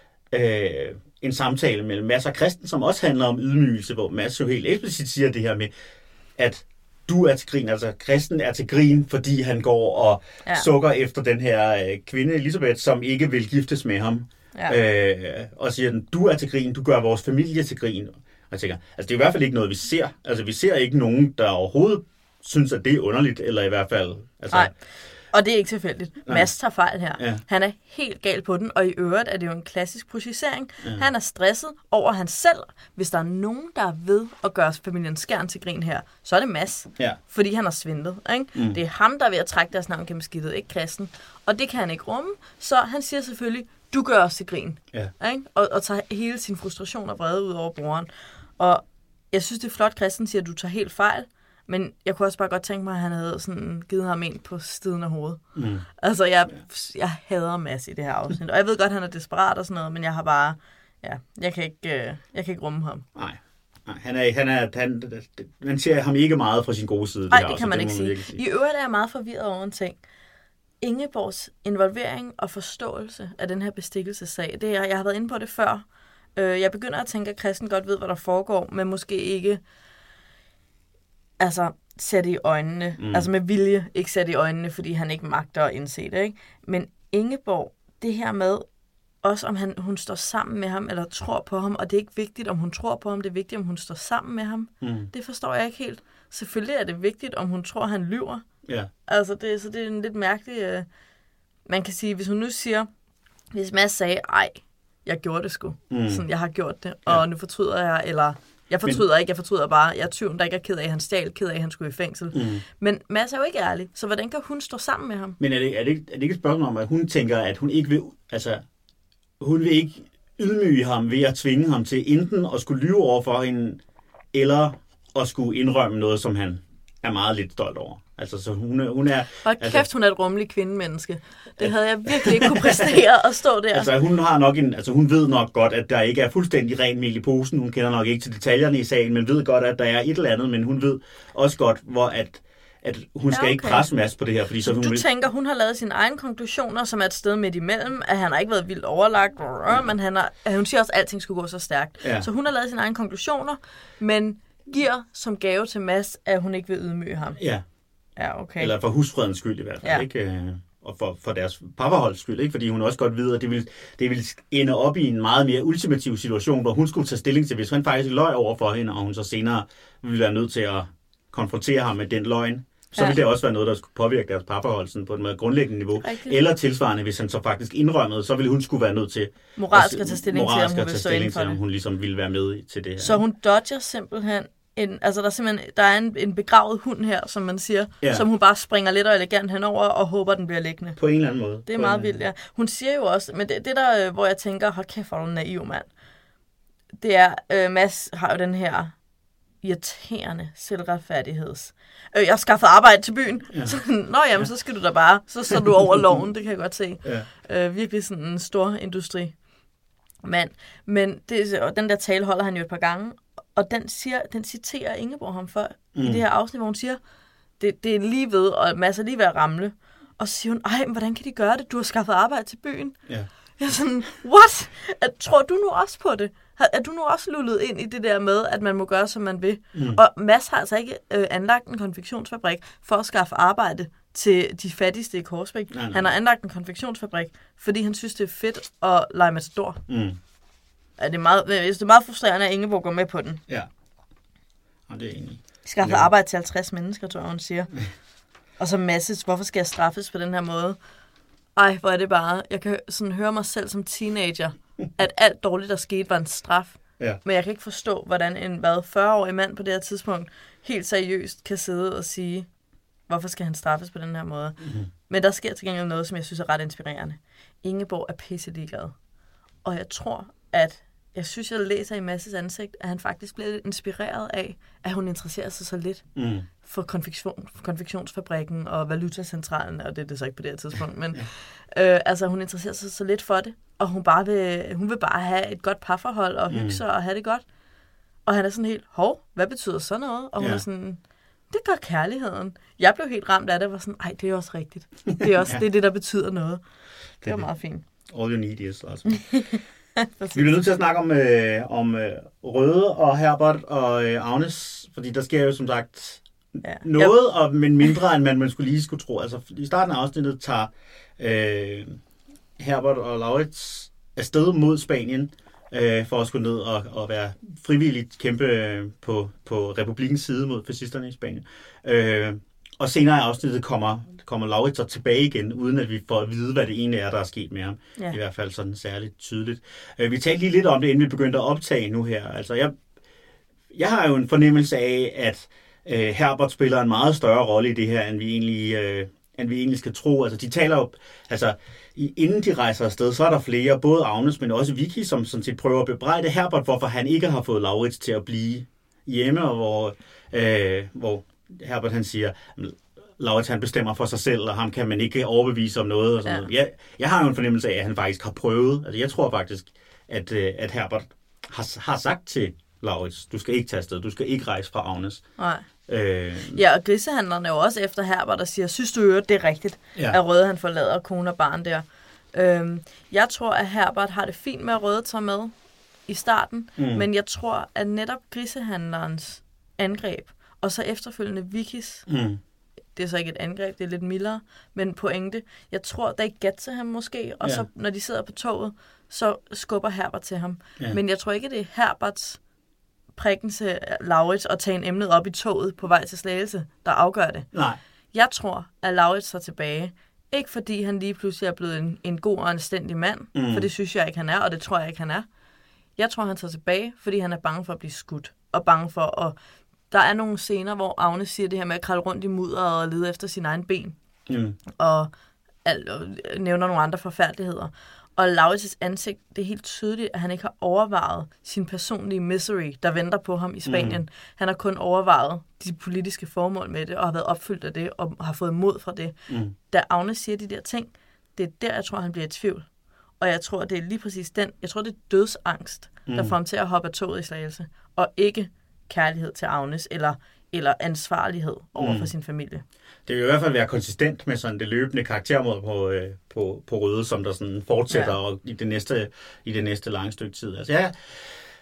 en samtale mellem Mads og Kristen, som også handler om ydmygelse, hvor Mads jo helt eksplicit siger det her med, at du er til grin, altså Kristen er til grin, fordi han går og sukker efter den her kvinde, Elisabeth, som ikke vil giftes med ham. Og siger, du er til grin, du gør vores familie til grin. Og jeg tænker, altså det er i hvert fald ikke noget, vi ser. Altså vi ser ikke nogen, der overhovedet synes, at det er underligt, eller i hvert fald... Altså... Nej, og det er ikke tilfældigt. Mads tager fejl her. Ja. Han er helt gal på den, og i øvrigt er det jo en klassisk projicering. Ja. Han er stresset over han selv. Hvis der er nogen, der er ved at gøre familien Skjern til grin her, så er det Mads. Ja. Fordi han har svindlet. Ikke? Det er ham, der er ved at trække deres navn gennem skidtet, ikke Kristen. Og det kan han ikke rumme, så han siger selvfølgelig, du gør os til grin. Ja. Ikke? Og tager hele sin frustration og vrede ud over broren. Og jeg synes, det er flot, Kristen siger, at du tager helt fejl. Men jeg kunne også bare godt tænke mig, at han havde sådan givet ham en på stiden af hovedet. Altså, jeg hader Mads i det her afsnit. Og jeg ved godt, at han er desperat og sådan noget, men jeg har bare... Ja, jeg kan ikke rumme ham. Nej, man ser ham ikke meget fra sin gode side. Nej, det kan man ikke sige. I øvrigt er jeg meget forvirret over en ting. Ingeborgs involvering og forståelse af den her bestikkelsessag, jeg har været inde på det før. Jeg begynder at tænke, at Kristen godt ved, hvad der foregår, men måske ikke sætte i øjnene. Altså med vilje ikke sætte i øjnene, fordi han ikke magter at indse det. Ikke? Men Ingeborg, det her med, også om hun står sammen med ham, eller tror på ham, og det er ikke vigtigt, om hun tror på ham, det er vigtigt, om hun står sammen med ham. Det forstår jeg ikke helt. Selvfølgelig er det vigtigt, om hun tror, han lyver. Ja. Altså, det er en lidt mærkelig... man kan sige, hvis hun nu siger, hvis Mads sagde, ej, jeg gjorde det sgu. Sådan, jeg har gjort det, og nu fortryder jeg, eller... Jeg fortryder bare, jeg er tyven, der ikke er ked af, at han stjal, ked af, at han skulle i fængsel. Men Mads er jo ikke ærlig, så hvordan kan hun stå sammen med ham? Men er det ikke et spørgsmål om, at hun tænker, at hun ikke vil, hun vil ikke ydmyge ham ved at tvinge ham til enten at skulle lyve over for hende, eller at skulle indrømme noget, som han er meget lidt stolt over. Altså, så hun er... Og kæft, hun er et rummeligt kvindemenneske. Det havde jeg virkelig ikke kunne præstere at stå der. Altså, hun har nok hun ved nok godt, at der ikke er fuldstændig ren mel i posen. Hun kender nok ikke til detaljerne i sagen, men ved godt, at der er et eller andet. Men hun ved også godt, hvor at hun skal ikke presse Mads på det her. Fordi så du tænker, hun har lavet sine egne konklusioner, som er et sted midt imellem, at han har ikke været vildt overlagt, men hun siger også, at alting skulle gå så stærkt. Ja. Så hun har lavet sine egne konklusioner, men giver som gave til Mads, at hun ikke vil ydmyge ham. Ja. Ja, okay. Eller for husfredens skyld i hvert fald, ikke? Og for deres parforholds skyld, ikke? Fordi hun også godt ved, at det vil ende op i en meget mere ultimativ situation, hvor hun skulle tage stilling til, hvis han faktisk løj over for hende, og hun så senere ville være nødt til at konfrontere ham med den løgn, så ville det også være noget, der skulle påvirke deres parforhold sådan på et mere grundlæggende niveau. Rigtigt. Eller tilsvarende, hvis han så faktisk indrømmede, så ville hun skulle være nødt til moralsk at tage stilling til, om hun vil stå inden for det. Om hun ligesom ville være med til det her. Så hun dodger simpelthen der er en begravet hund her, som man siger, som hun bare springer lidt og elegant henover og håber, den bliver liggende. På en eller anden måde. Det er meget vildt, ja. Hun siger jo også, men det der, hvor jeg tænker, hold kæft, hvor er du naiv, mand. Det er, Mads har jo den her irriterende selvretfærdigheds. Jeg har skaffet arbejde til byen. Ja. Så skal du da bare. Så du over loven, det kan jeg godt se. Ja. Virkelig sådan en stor industrimand. Men den der tale holder han jo et par gange, og den citerer Ingeborg ham for i det her afsnit, hvor hun siger, det er lige ved, og Mads er lige ved at ramle. Og så siger hun, men hvordan kan de gøre det? Du har skaffet arbejde til byen. Ja. Jeg er sådan, what? Tror du nu også på det? Er du nu også lullet ind i det der med, at man må gøre, som man vil? Og Mads har altså ikke anlagt en konfektionsfabrik for at skaffe arbejde til de fattigste i Korsbæk. Nej. Han har anlagt en konfektionsfabrik, fordi han synes, det er fedt at lege matador. Det er meget frustrerende, at Ingeborg går med på den. Ja, og det er enig. Skaffe arbejde til 50 mennesker, tror jeg, hun siger. Og så Mads, hvorfor skal jeg straffes på den her måde? Ej, hvor er det bare. Jeg kan sådan høre mig selv som teenager, at alt dårligt, der skete, var en straf. Ja. Men jeg kan ikke forstå, hvordan en 40-årig mand på det her tidspunkt helt seriøst kan sidde og sige, hvorfor skal han straffes på den her måde? Men der sker til gengæld noget, som jeg synes er ret inspirerende. Ingeborg er pisseligeglad. Og jeg tror, jeg læser i Masses ansigt, at han faktisk bliver lidt inspireret af, at hun interesserer sig så lidt for konfektionsfabrikken og valutacentralen, og det er det så ikke på det her tidspunkt, men hun interesserer sig så lidt for det, og hun vil bare have et godt parforhold og hygge sig og have det godt. Og han er sådan helt, hvad betyder sådan noget? Og hun er sådan, det gør kærligheden. Jeg blev helt ramt af det, og var sådan, det er også rigtigt. Det er også det, der betyder noget. Det var meget fint. All you need is, altså. Vi bliver nødt til at snakke om Røde og Herbert og Agnes, fordi der sker jo som sagt noget, men mindre end man skulle tro. Altså i starten af afsnittet tager Herbert og Laurits afsted mod Spanien for at skulle ned og være frivilligt kæmpe på republikkens side mod fascisterne i Spanien. Og senere i afsnittet kommer Laurits så tilbage igen, uden at vi får at vide, hvad det egentlig er, der er sket med ham. Ja. I hvert fald sådan særligt tydeligt. Vi talte lige lidt om det, inden vi begyndte at optage nu her. Altså, jeg har jo en fornemmelse af, at Herbert spiller en meget større rolle i det her, end vi egentlig skal tro. Altså, de taler jo, inden de rejser afsted, så er der flere, både Agnes, men også Vicky, som sådan set prøver at bebrejde Herbert, hvorfor han ikke har fået Laurits til at blive hjemme, og hvor Herbert han siger, Laurits han bestemmer for sig selv, og ham kan man ikke overbevise om noget. Og sådan noget. Jeg har jo en fornemmelse af, at han faktisk har prøvet. Altså, jeg tror faktisk, at Herbert har sagt til Laurits, du skal ikke tage afsted, du skal ikke rejse fra Agnes. Nej. Og grisehandlerne er jo også efter Herbert, der siger, synes du jo, det er rigtigt, at Røde han forlader kone og barn der. Jeg tror, at Herbert har det fint med at Røde tage med i starten, men jeg tror, at netop grisehandlerens angreb, og så efterfølgende Vickys, det er så ikke et angreb, det er lidt mildere, men pointe, jeg tror, der er ikke gat til ham måske, og så når de sidder på toget, så skubber Herbert til ham. Ja. Men jeg tror ikke, det er Herberts prikken til Laurits at tage en emnet op i toget på vej til Slagelse, der afgør det. Nej. Jeg tror, at Laurits tager tilbage, ikke fordi han lige pludselig er blevet en god og anstændig mand, for det synes jeg ikke, han er, og det tror jeg ikke, han er. Jeg tror, han tager tilbage, fordi han er bange for at blive skudt, og bange for at... Der er nogle scener, hvor Agnes siger det her med at kralde rundt i mudder og lede efter sin egen ben. Og nævner nogle andre forfærdeligheder. Og Laurits' ansigt, det er helt tydeligt, at han ikke har overvejet sin personlige misery, der venter på ham i Spanien. Han har kun overvejet de politiske formål med det, og har været opfyldt af det, og har fået mod fra det. Da Agnes siger de der ting, det er der, jeg tror, han bliver i tvivl. Og jeg tror, det er lige præcis jeg tror, det er dødsangst, der får ham til at hoppe af toget i Slagelse, og ikke kærlighed til Agnes, eller ansvarlighed over for sin familie. Det vil i hvert fald være konsistent med sådan det løbende karaktermåde på Røde, som der sådan fortsætter og i det næste lange stykke tid. Altså,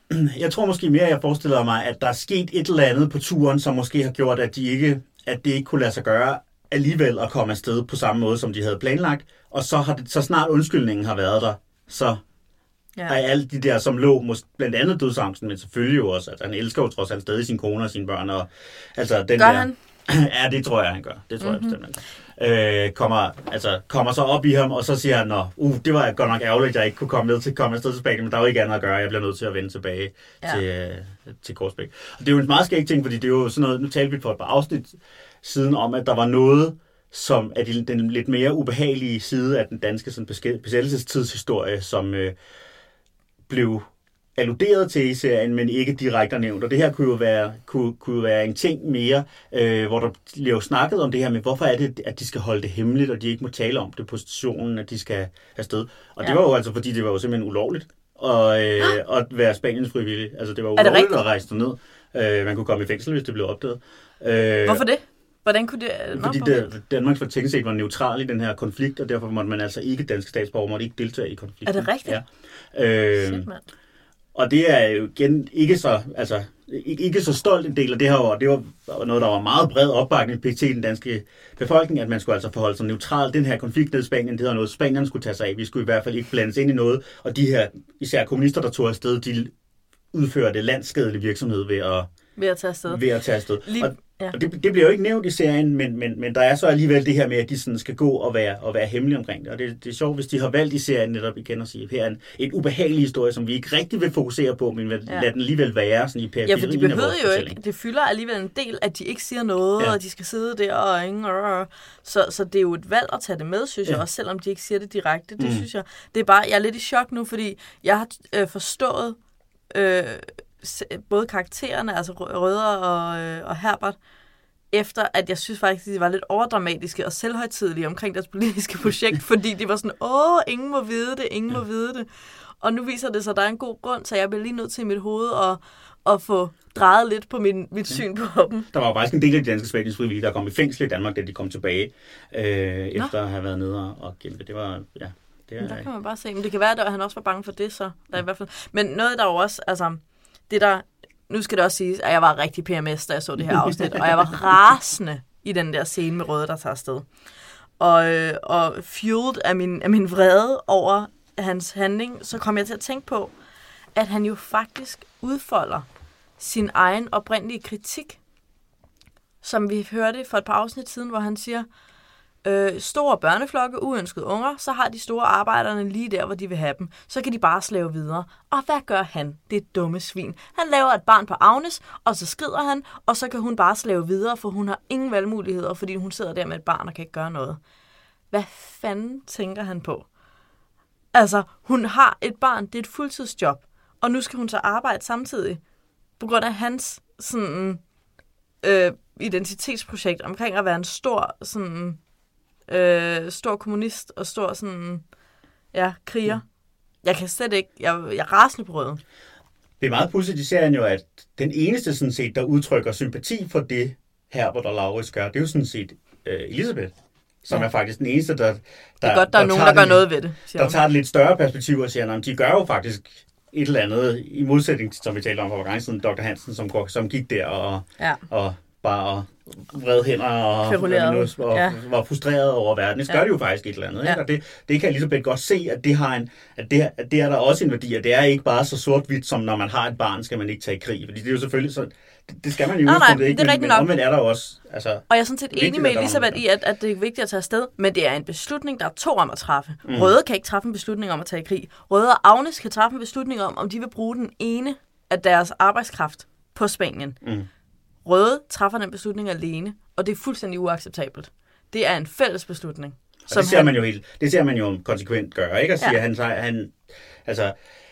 Jeg tror måske mere, jeg forestiller mig, at der er sket et eller andet på turen, som måske har gjort, at det ikke kunne lade sig gøre alligevel at komme afsted på samme måde, som de havde planlagt. Og så snart undskyldningen har været der, så er alle de der, som lå, blandt andet dødsangsten, men selvfølgelig jo også, at han elsker jo trods alt stadig sin kone og sine børn. Og, altså, den gør der, han? Ja, det tror jeg, han gør. Det tror jeg bestemt, han gør. Kommer så op i ham, og så siger han, det var godt nok ærgerligt, at jeg ikke kunne komme afsted til Spanien, men der var ikke andet at gøre. Jeg bliver nødt til at vende tilbage til Korsbæk. Og det er jo en meget skæg ting, fordi det er jo sådan noget, nu talte vi for et par afsnit siden om, at der var noget, som er den lidt mere ubehagelige side af den danske besættelsestidshistorie, som blev alluderet til i serien, men ikke direkte nævnt. Og det her kunne jo være en ting mere, hvor der blev snakket om det her med, hvorfor er det, at de skal holde det hemmeligt, og de ikke må tale om det på stationen, at de skal afsted. Og det var jo altså, fordi det var jo simpelthen ulovligt at være Spaniens frivillig. Altså det var ulovligt at rejse derned. Man kunne komme i fængsel, hvis det blev opdaget. Hvorfor det? Hvordan kunne det... Fordi Danmark for teknisk set var neutral i den her konflikt, og derfor måtte man altså ikke, danske statsborger måtte ikke deltage i konflikten. Er det rigtigt? Ja. Shit, mand. Og det er jo igen ikke så stolt en del af det her, og det var noget, der var meget bred opbakning til den danske befolkning, at man skulle altså forholde sig neutralt. Den her konflikt nede i Spanien, det var noget, Spanierne skulle tage sig af. Vi skulle i hvert fald ikke blandes ind i noget, og de her, især kommunister, der tog afsted, de udførte landsskadelig virksomhed ved at tage afsted. Og det bliver jo ikke nævnt i serien, men der er så alligevel det her med, at de sådan skal gå og være hemmelige omkring det. Og det er sjovt, hvis de har valgt i serien netop igen at sige, her er en ubehagelig historie, som vi ikke rigtig vil fokusere på, men lad den alligevel være sådan i periferien. Ja, for de behøver jo ikke. Det fylder alligevel en del, at de ikke siger noget, og de skal sidde der og ingen. Så det er jo et valg at tage det med, synes jeg, også selvom de ikke siger det direkte. Det synes jeg. Det er bare, jeg er lidt i chok nu, fordi jeg har forstået både karaktererne, altså Røde og Herbert, efter at jeg synes faktisk, at de var lidt overdramatiske og selvhøjtidelige omkring deres politiske projekt, fordi de var sådan, ingen må vide det. Og nu viser det sig, at der er en god grund, så jeg bliver lige nødt til i mit hoved at få drejet lidt på mit syn på dem. Der var faktisk en del af de danske spaniensfrivillige, der kom i fængsel i Danmark, da de kom tilbage, efter at have været nede og kæmpe. Det var, der kan man bare se. Men det kan være, at han også var bange for det, så der i hvert fald. Men noget, der jo også, altså, det der, nu skal det også siges, at jeg var rigtig PMS, da jeg så det her afsnit, og jeg var rasende i den der scene med Røde, der tager afsted. Og fueled af min vrede over hans handling, så kom jeg til at tænke på, at han jo faktisk udfolder sin egen oprindelige kritik, som vi hørte for et par afsnit siden, hvor han siger, store børneflokke, uønskede unger, så har de store arbejderne lige der, hvor de vil have dem. Så kan de bare slæve videre. Og hvad gør han? Det er dumme svin. Han laver et barn på Agnes, og så skrider han, og så kan hun bare slæve videre, for hun har ingen valgmuligheder, fordi hun sidder der med et barn og kan ikke gøre noget. Hvad fanden tænker han på? Altså, hun har et barn, det er et fuldtidsjob, og nu skal hun så arbejde samtidig, på grund af hans sådan, identitetsprojekt omkring at være en stor sådan, stor kommunist og stor sådan, kriger. Jeg kan slet ikke, jeg er rasende på Røde. Det er meget pudsigt i serien jo, at den eneste sådan set, der udtrykker sympati for det Herbert og Laurits gør, det er jo sådan set Elisabeth, som er faktisk den eneste, der... Det er godt, der er nogen, der gør noget ved det. Der tager et lidt større perspektiv og siger, at de gør jo faktisk et eller andet, i modsætning til, som vi talte om for gang siden, Dr. Hansen, som gik der og bare vred hænder og var frustreret over verden. Det gør det jo faktisk et eller andet. Ikke? Og det kan Elisabeth godt se, at det er der også en værdi, at det er ikke bare så sort-hvidt, som når man har et barn, skal man ikke tage i krig. Fordi det er jo selvfølgelig så... Det skal man jo ikke, men omvendt er der også... Altså, og jeg er sådan set enig med Elisabeth i, at det er vigtigt at tage afsted, men det er en beslutning, der er to om at træffe. Røde kan ikke træffe en beslutning om at tage i krig. Røde og Agnes kan træffe en beslutning om de vil bruge den ene af deres arbejdskraft på Spanien. Røde træffer den beslutning alene, og det er fuldstændig uacceptabelt. Det er en fælles beslutning. Og det ser man jo konsekvent gøre, ikke? At sige, at han altså,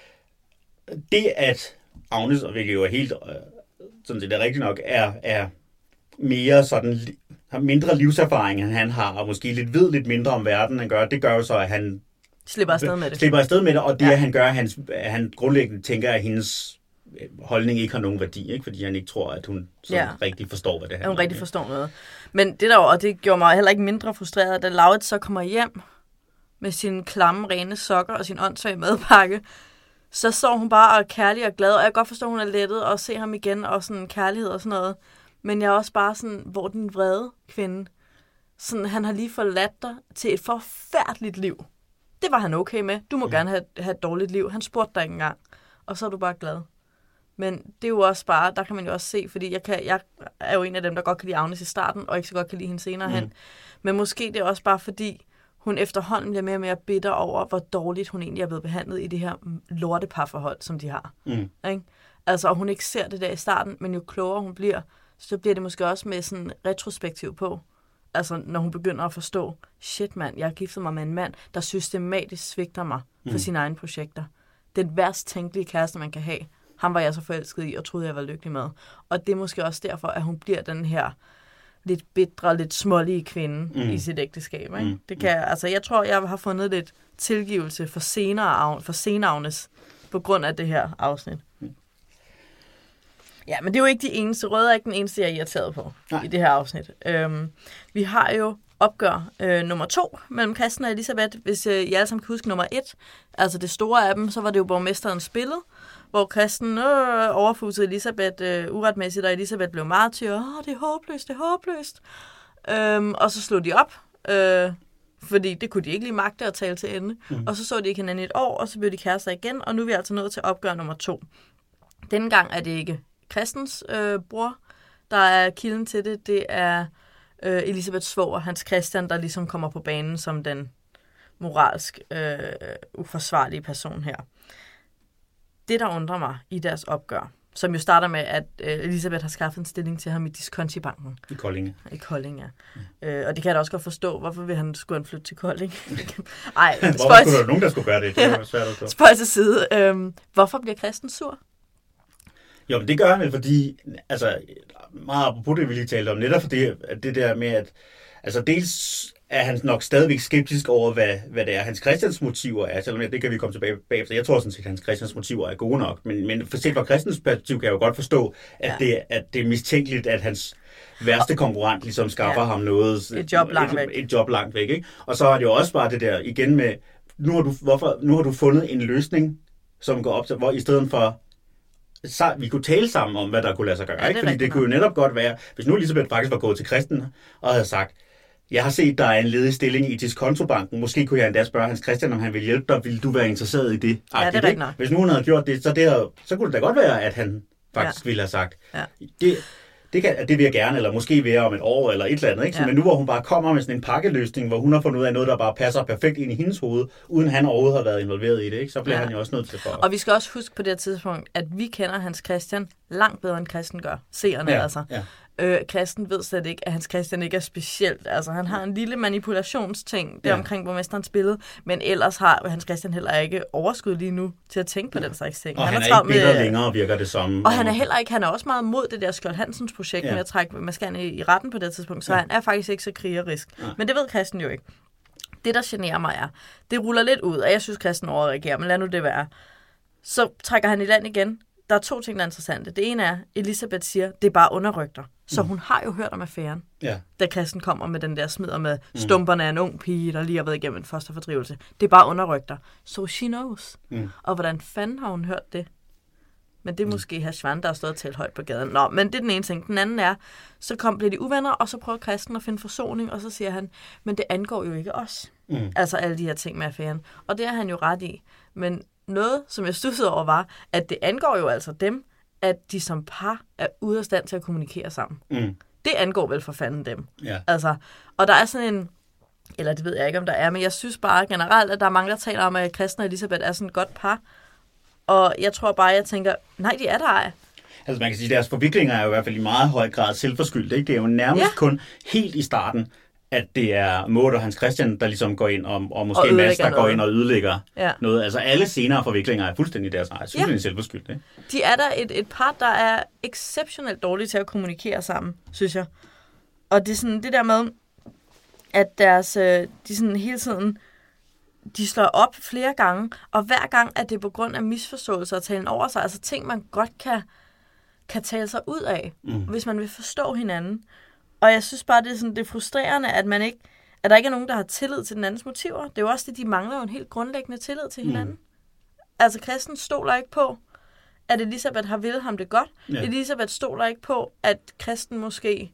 det at Agnes, og hvilket jo er helt, sådan set er rigtigt nok, er mere sådan, har mindre livserfaring, end han har, og måske ved lidt mindre om verden, han gør, det gør jo så, at han slipper afsted med det, og det, at han gør, han grundlæggende tænker, at hendes holdning ikke har nogen værdi, ikke? Fordi han ikke tror, at hun rigtig forstår, hvad det handler om. Hun rigtig forstår noget. Men det der, og det gjorde mig heller ikke mindre frustreret, da Laurits så kommer hjem med sine klamme, rene sokker og sin åndssvage madpakke, så står hun bare og er kærlig og glad, og jeg kan godt forstå, at hun er lettet og se ham igen, og sådan kærlighed og sådan noget. Men jeg er også bare sådan, hvor den vrede kvinde, sådan, han har lige forladt dig til et forfærdeligt liv. Det var han okay med. Du må gerne have et dårligt liv. Han spurgte dig ikke engang. Og så er du bare glad. Men det er jo også bare, der kan man jo også se, fordi jeg er jo en af dem, der godt kan lide Agnes i starten, og ikke så godt kan lide hende senere hen. Men måske det er også bare fordi, hun efterhånden bliver mere og mere bitter over, hvor dårligt hun egentlig er blevet behandlet i det her lorteparforhold, som de har. Ikke? Altså, og hun ikke ser det der i starten, men jo klogere hun bliver, så bliver det måske også med sådan retrospektiv på. Altså, når hun begynder at forstå, shit mand, jeg har giftet mig med en mand, der systematisk svigter mig for sine egne projekter. Den værst tænkelige kæreste, man kan have. Ham var jeg så forelsket i, og troede, jeg var lykkelig med. Og det er måske også derfor, at hun bliver den her lidt bitre, lidt smålige kvinde i sit ægteskab. Ikke? Det kan, altså, jeg tror, jeg har fundet lidt tilgivelse for senavnes på grund af det her afsnit. Ja, men det er jo ikke de eneste. Røde er ikke den eneste, jeg er irriteret på i det her afsnit. Vi har jo opgør nummer 2 mellem Christian og Elisabeth. Hvis I alle sammen kan huske nummer 1, altså det store af dem, så var det jo borgmesterens billede, hvor Christian overfusede Elisabeth uretmæssigt, og Elisabeth blev martyr. Det er håbløst, det er håbløst. Og så slog de op, fordi det kunne de ikke lige magte at tale til ende. Og så de ikke hinanden i et år, og så blev de kærester igen, og nu er vi altså nået til opgør nummer 2. Denne gang er det ikke Christians bror, der er kilden til det. Det er Elisabeths svoger, Hans Christian, der ligesom kommer på banen som den moralsk uforsvarlige person her. Det, der undrer mig i deres opgør, som jo starter med, at Elisabeth har skaffet en stilling til ham i Discontibanken. I Kolding. I Kolding, ja. Og det kan jeg da også godt forstå. Hvorfor vil han skulle han flytte til Kolding? Ej, hvorfor skulle der nogen, der skulle gøre det? Det var svært at stå. Spøj til side. Hvorfor bliver Christian sur? Jo, men det gør han vel, fordi, altså, meget apropos det, vi lige talte om, netop fordi, at det der med, at, altså, dels er han nok stadigvæk skeptisk over, hvad det er, Hans Christians motiver er, selvom det kan vi komme tilbage bagefter. Jeg tror sådan set, at Hans Christians motiver er gode nok, men for set fra Christians perspektiv kan jeg jo godt forstå, at, det er mistænkeligt, at hans værste konkurrent ligesom skaffer ham noget. Et job langt væk. Et job langt væk, ikke? Og så er det jo også bare det der, igen med, nu har du fundet en løsning, som går op til, hvor i stedet for, vi kunne tale sammen om, hvad der kunne lade sig gøre. Ja, ikke? Fordi det kunne jo netop godt være, hvis nu Elisabeth faktisk var gået til Christian og havde sagt, jeg har set, der er en ledig stilling i Discontobanken. Måske kunne jeg endda spørge Hans Christian, om han ville hjælpe dig. Ville du være interesseret i det? Ja, det er ikke? Hvis nu hun havde gjort det, så kunne det da godt være, at han faktisk ville have sagt, det vil jeg gerne, eller måske være om et år, eller et eller andet. Ikke? Men nu hvor hun bare kommer med sådan en pakkeløsning, hvor hun har fundet ud af noget, der bare passer perfekt ind i hendes hoved, uden han overhovedet har været involveret i det, ikke? Så bliver han jo også nødt til for. Og vi skal også huske på det her tidspunkt, at vi kender Hans Christian langt bedre, end Christian gør. Seerne altså. Ja. Christian ved slet ikke, at Hans Christian ikke er specielt. Altså, han har en lille manipulationsting der omkring borgmesterens billede, men ellers har Hans Christian heller ikke overskud lige nu til at tænke på den slags ting. Og han er ikke bitter længere, virker det som. Og han er heller ikke, han er også meget mod det der Skjold Hansens projekt med at trække maskerne i retten på det tidspunkt, så han er faktisk ikke så krigerisk. Men det ved Christian jo ikke. Det, der generer mig er, det ruller lidt ud, og jeg synes, Christian overreagerer, men lad nu det være. Så trækker han i land igen. Der er 2 ting, der er interessante. Det ene er, Elisabeth siger, det er bare underrygter. Så hun har jo hørt om affæren, da Christian kommer med den der smider med stumperne af en ung pige, der lige har været igennem en fosterfordrivelse. Det er bare underrygter. So she knows. Og hvordan fanden har hun hørt det? Men det er måske herr Schwan, der har stået og talt højt på gaden. Nå, men det er den ene ting. Den anden er, så bliver de uvenner, og så prøver Christian at finde forsoning, og så siger han, men det angår jo ikke os. Altså alle de her ting med affæren. Og det er han jo ret i. Men noget, som jeg studsede over, var, at det angår jo altså dem, at de som par er ude af stand til at kommunikere sammen. Det angår vel for fanden dem. Altså, og der er sådan en, eller det ved jeg ikke, om der er, men jeg synes bare generelt, at der er mange, der taler om, at Christian og Elisabeth er sådan et godt par. Og jeg tror bare, jeg tænker, nej, de er der ej. Altså man kan sige, at deres forviklinger er jo i hvert fald i meget høj grad selvforskyldt. Ikke? Det er jo nærmest kun helt i starten, at det er Maud og Hans Christian, der ligesom går ind, og måske Mads, der går ind og ødelægger noget. Altså alle senere forviklinger er fuldstændig deres eget. Fuldstændig selvforskyldt. Ikke? De er der et par, der er exceptionelt dårlige til at kommunikere sammen, synes jeg. Og det er sådan det der med, at de sådan hele tiden, de slår op flere gange, og hver gang er det på grund af misforståelser og talen over sig. Altså ting, man godt kan tale sig ud af, hvis man vil forstå hinanden. Og jeg synes bare, det er frustrerende, at der ikke er nogen, der har tillid til den andens motiver. Det er jo også det, de mangler jo en helt grundlæggende tillid til hinanden. Altså, Christen stoler ikke på, at Elisabeth har ville ham det godt. Ja. Elisabeth stoler ikke på, at Christen måske,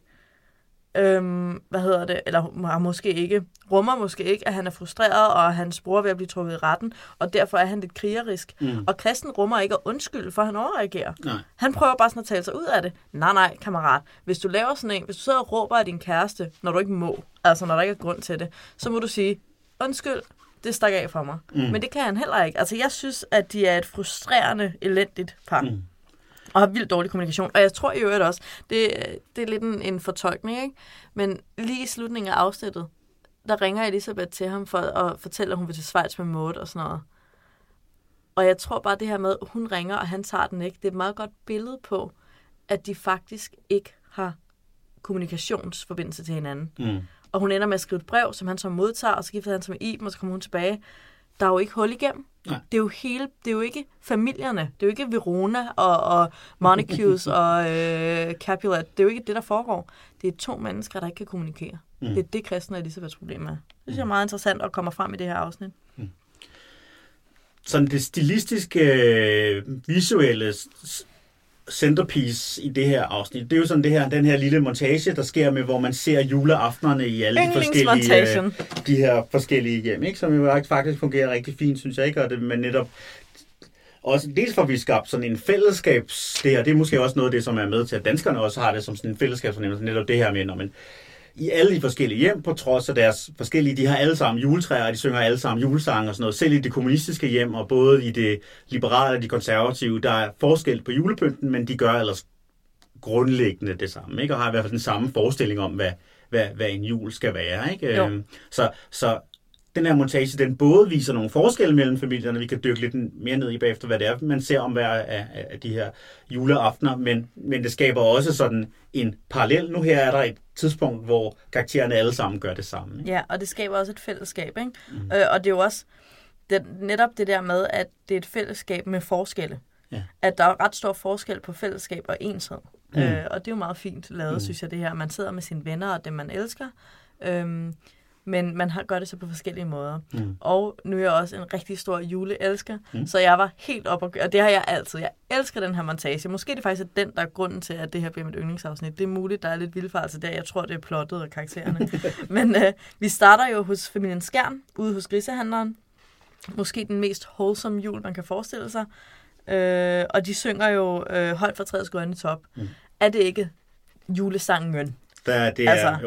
eller måske ikke, rummer måske ikke, at han er frustreret, og hans bror er ved at blive trukket i retten, og derfor er han lidt krigerisk. Og Christen rummer ikke at undskylde, for han overreagerer. Nej. Han prøver bare sådan at tale sig ud af det. Nej, kammerat. Hvis du laver sådan en, hvis du sidder og råber af din kæreste, når du ikke må, altså når der ikke er grund til det, så må du sige, undskyld, det stak af for mig. Men det kan han heller ikke. Altså, jeg synes, at de er et frustrerende, elendigt par. Og har vildt dårlig kommunikation. Og jeg tror i øvrigt også, det er lidt en fortolkning, ikke? Men lige i slutningen af afsnittet, der ringer Elisabeth til ham for at fortælle, at hun vil til Schweiz med Maud og sådan noget. Og jeg tror bare det her med, at hun ringer, og han tager den ikke, det er et meget godt billede på, at de faktisk ikke har kommunikationsforbindelse til hinanden. Og hun ender med at skrive et brev, som han så modtager, og så gifter han sig med Iben, og så kommer hun tilbage. Der er jo ikke hul igennem. Nej. Det er jo ikke familierne. Det er jo ikke Verona og Montagues og Capulet. Det er jo ikke det, der foregår. Det er 2 mennesker, der ikke kan kommunikere. Det er det, Christen og Elisabeths problem er. Det synes jeg er meget interessant at komme frem i det her afsnit. Sådan det stilistiske, visuelle centerpiece i det her afsnit, det er jo sådan den her lille montage, der sker med, hvor man ser juleaftenerne i alle de her forskellige hjem, ikke? Som jo faktisk fungerer rigtig fint, synes jeg, ikke? Og det, men netop også dels for, at vi skabt sådan en fællesskabs, det er måske også noget af det, som er med til, at danskerne også har det som sådan en fællesskabsfornemmelse, netop det her med, når man i alle de forskellige hjem, på trods af deres forskellige, de har alle sammen juletræer, og de synger alle sammen julesange og sådan noget. Selv i det kommunistiske hjem, og både i det liberale og de konservative, der er forskel på julepynten, men de gør ellers grundlæggende det samme, ikke? Og har i hvert fald den samme forestilling om, hvad en jul skal være, ikke? Så den her montage, den både viser nogle forskelle mellem familierne, vi kan dykke lidt mere ned i bagefter, hvad det er, man ser om hver af de her juleaftener, men det skaber også sådan en parallel. Nu her er der et tidspunkt, hvor karaktererne alle sammen gør det samme. Ikke? Ja, og det skaber også et fællesskab, ikke? Og det er jo også netop det der med, at det er et fællesskab med forskelle. Ja. At der er ret stor forskel på fællesskab og enshed. Og det er jo meget fint lavet, synes jeg, det her. Man sidder med sine venner og dem, man elsker. Men man gør det så på forskellige måder. Og nu er jeg også en rigtig stor juleelsker, så jeg var helt op og det har jeg altid. Jeg elsker den her montage. Måske er det faktisk den, der er grunden til, at det her bliver mit yndlingsafsnit. Det er muligt, der er lidt vildfarelse der. Jeg tror, det er plottet og karaktererne. Men vi starter jo hos familien Skjern, ude hos grisehandleren. Måske den mest wholesome jul, man kan forestille sig. Og de synger jo Højt fra træets grønne top. Er det ikke julesangen? Det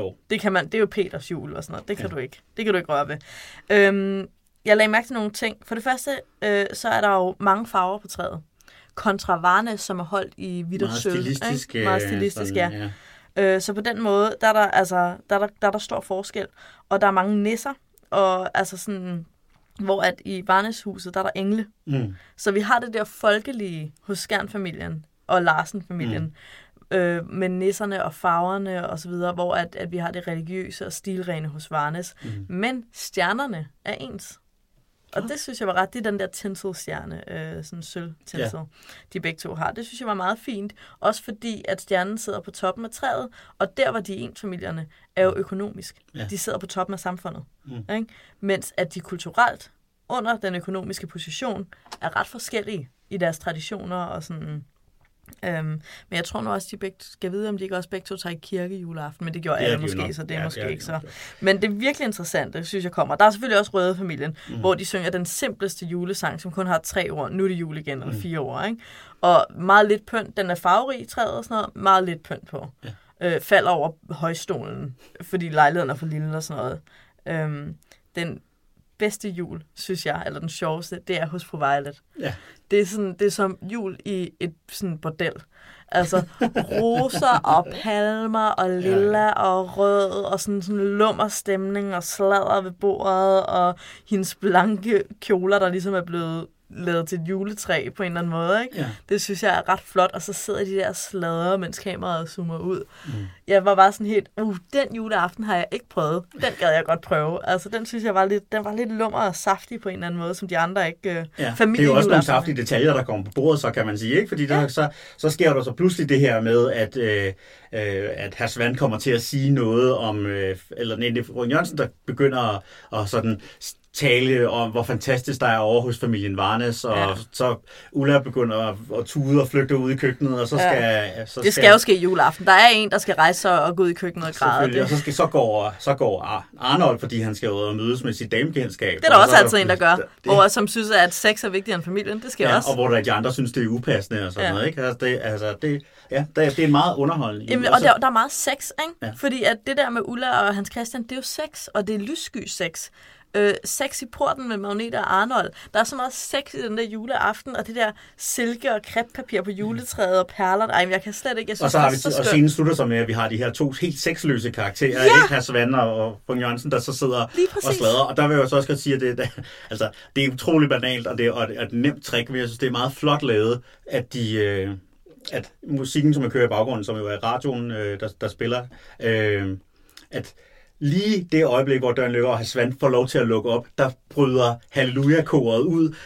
er jo Peters jul og sådan noget. Det kan du ikke. Det kan du ikke røre ved. Jeg lagde mærke til nogle ting. For det første, så er der jo mange farver på træet. Kontra Varnes, som er holdt i hvidt og sølv. Meget stilistisk, ja. Så på den måde, der er der stor forskel. Og der er mange nisser. Og altså sådan, hvor at i Varnes-huset, der er der engle. Så vi har det der folkelige hos Skjern-familien og Larsen-familien. Med nisserne og farverne og så videre, hvor at vi har det religiøse og stilrene hos Varnes. Men stjernerne er ens. Og det synes jeg var ret. Det er den der tinsel-stjerne, sådan sølv-tinsel, de begge to har. Det synes jeg var meget fint. Også fordi, at stjernen sidder på toppen af træet, og der, hvor de ens-familierne, er jo økonomisk. De sidder på toppen af samfundet. Ikke? Mens at de kulturelt, under den økonomiske position, er ret forskellige i deres traditioner og sådan. Men jeg tror nu også, de begge skal vide, om de ikke også begge to tager i kirke juleaften, men det gjorde alle måske, så det er måske ikke så. Men det er virkelig interessant, det synes jeg kommer. Der er selvfølgelig også Røde Familien, hvor de synger den simpleste julesang, som kun har 3 ord. Nu er det jul igen, eller 4 ord, ikke? Og meget lidt pynt. Den er farverig, træet og sådan noget. Meget lidt pynt på. Falder over højstolen, fordi lejligheden er for lille og sådan noget. Den bedste jul, synes jeg, eller den sjoveste, det er hos fru Violet. Ja. Det er som jul i et sådan bordel. Altså roser og palmer og lilla og rød og sådan lummer stemning og sladder ved bordet og hendes blanke kjoler, der ligesom er blevet lavet til et juletræ på en eller anden måde, ikke? Ja. Det synes jeg er ret flot, og så sidder de der sladrer, mens kameraet zoomer ud. Jeg var bare sådan helt, den juleaften har jeg ikke prøvet. Den gad jeg godt prøve. Altså, den synes jeg var lidt lummer og saftig på en eller anden måde, som de andre ikke familie. Det er jo også nogle saftige detaljer, der kommer på bordet, så kan man sige, ikke? Fordi der, så sker der så pludselig det her med, at hr. Svand kommer til at sige noget om, eller det er Frøken Jørgensen, der begynder at sådan tale om, hvor fantastisk der er over hos familien Varnes, og så Ulla begynder at tude og flygte ud i køkkenet, og så skal... Det skal jo ske juleaften. Der er en, der skal rejse sig og gå ud i køkkenet og græde. Og så går Arnold, fordi han skal ud og mødes med sit damekendskab. Det er der også altid en, der gør. Og som synes, at sex er vigtigere end familien. Det skal også. Og hvor de andre synes, det er upassende og sådan noget. Ikke? Det er meget underholdende. Jamen, og der er meget sex, ikke? Ja. Fordi at det der med Ulla og Hans Christian, det er jo sex, og det er lyssky sex. Sex i porten med Magneter og Arnold. Der er så meget sex i den der juleaften, og det der silke og kreppapir på juletræet og perler. Ej, jeg kan slet ikke. Jeg synes, og så har vi og scenen slutter så med, at vi har de her 2 helt sexløse karakterer, ikke? Hr. Svand og Fung Jørgensen, der så sidder og sladrer. Og der vil jeg så også godt sige, at det er utroligt banalt, og det er et nemt trick, men jeg synes, det er meget flot lavet, at musikken, som man kører i baggrunden, som jo er radioen, der spiller, at lige det øjeblik, hvor døren lukker, og Hr. Svand får lov til at lukke op, der bryder halleluja-koret ud,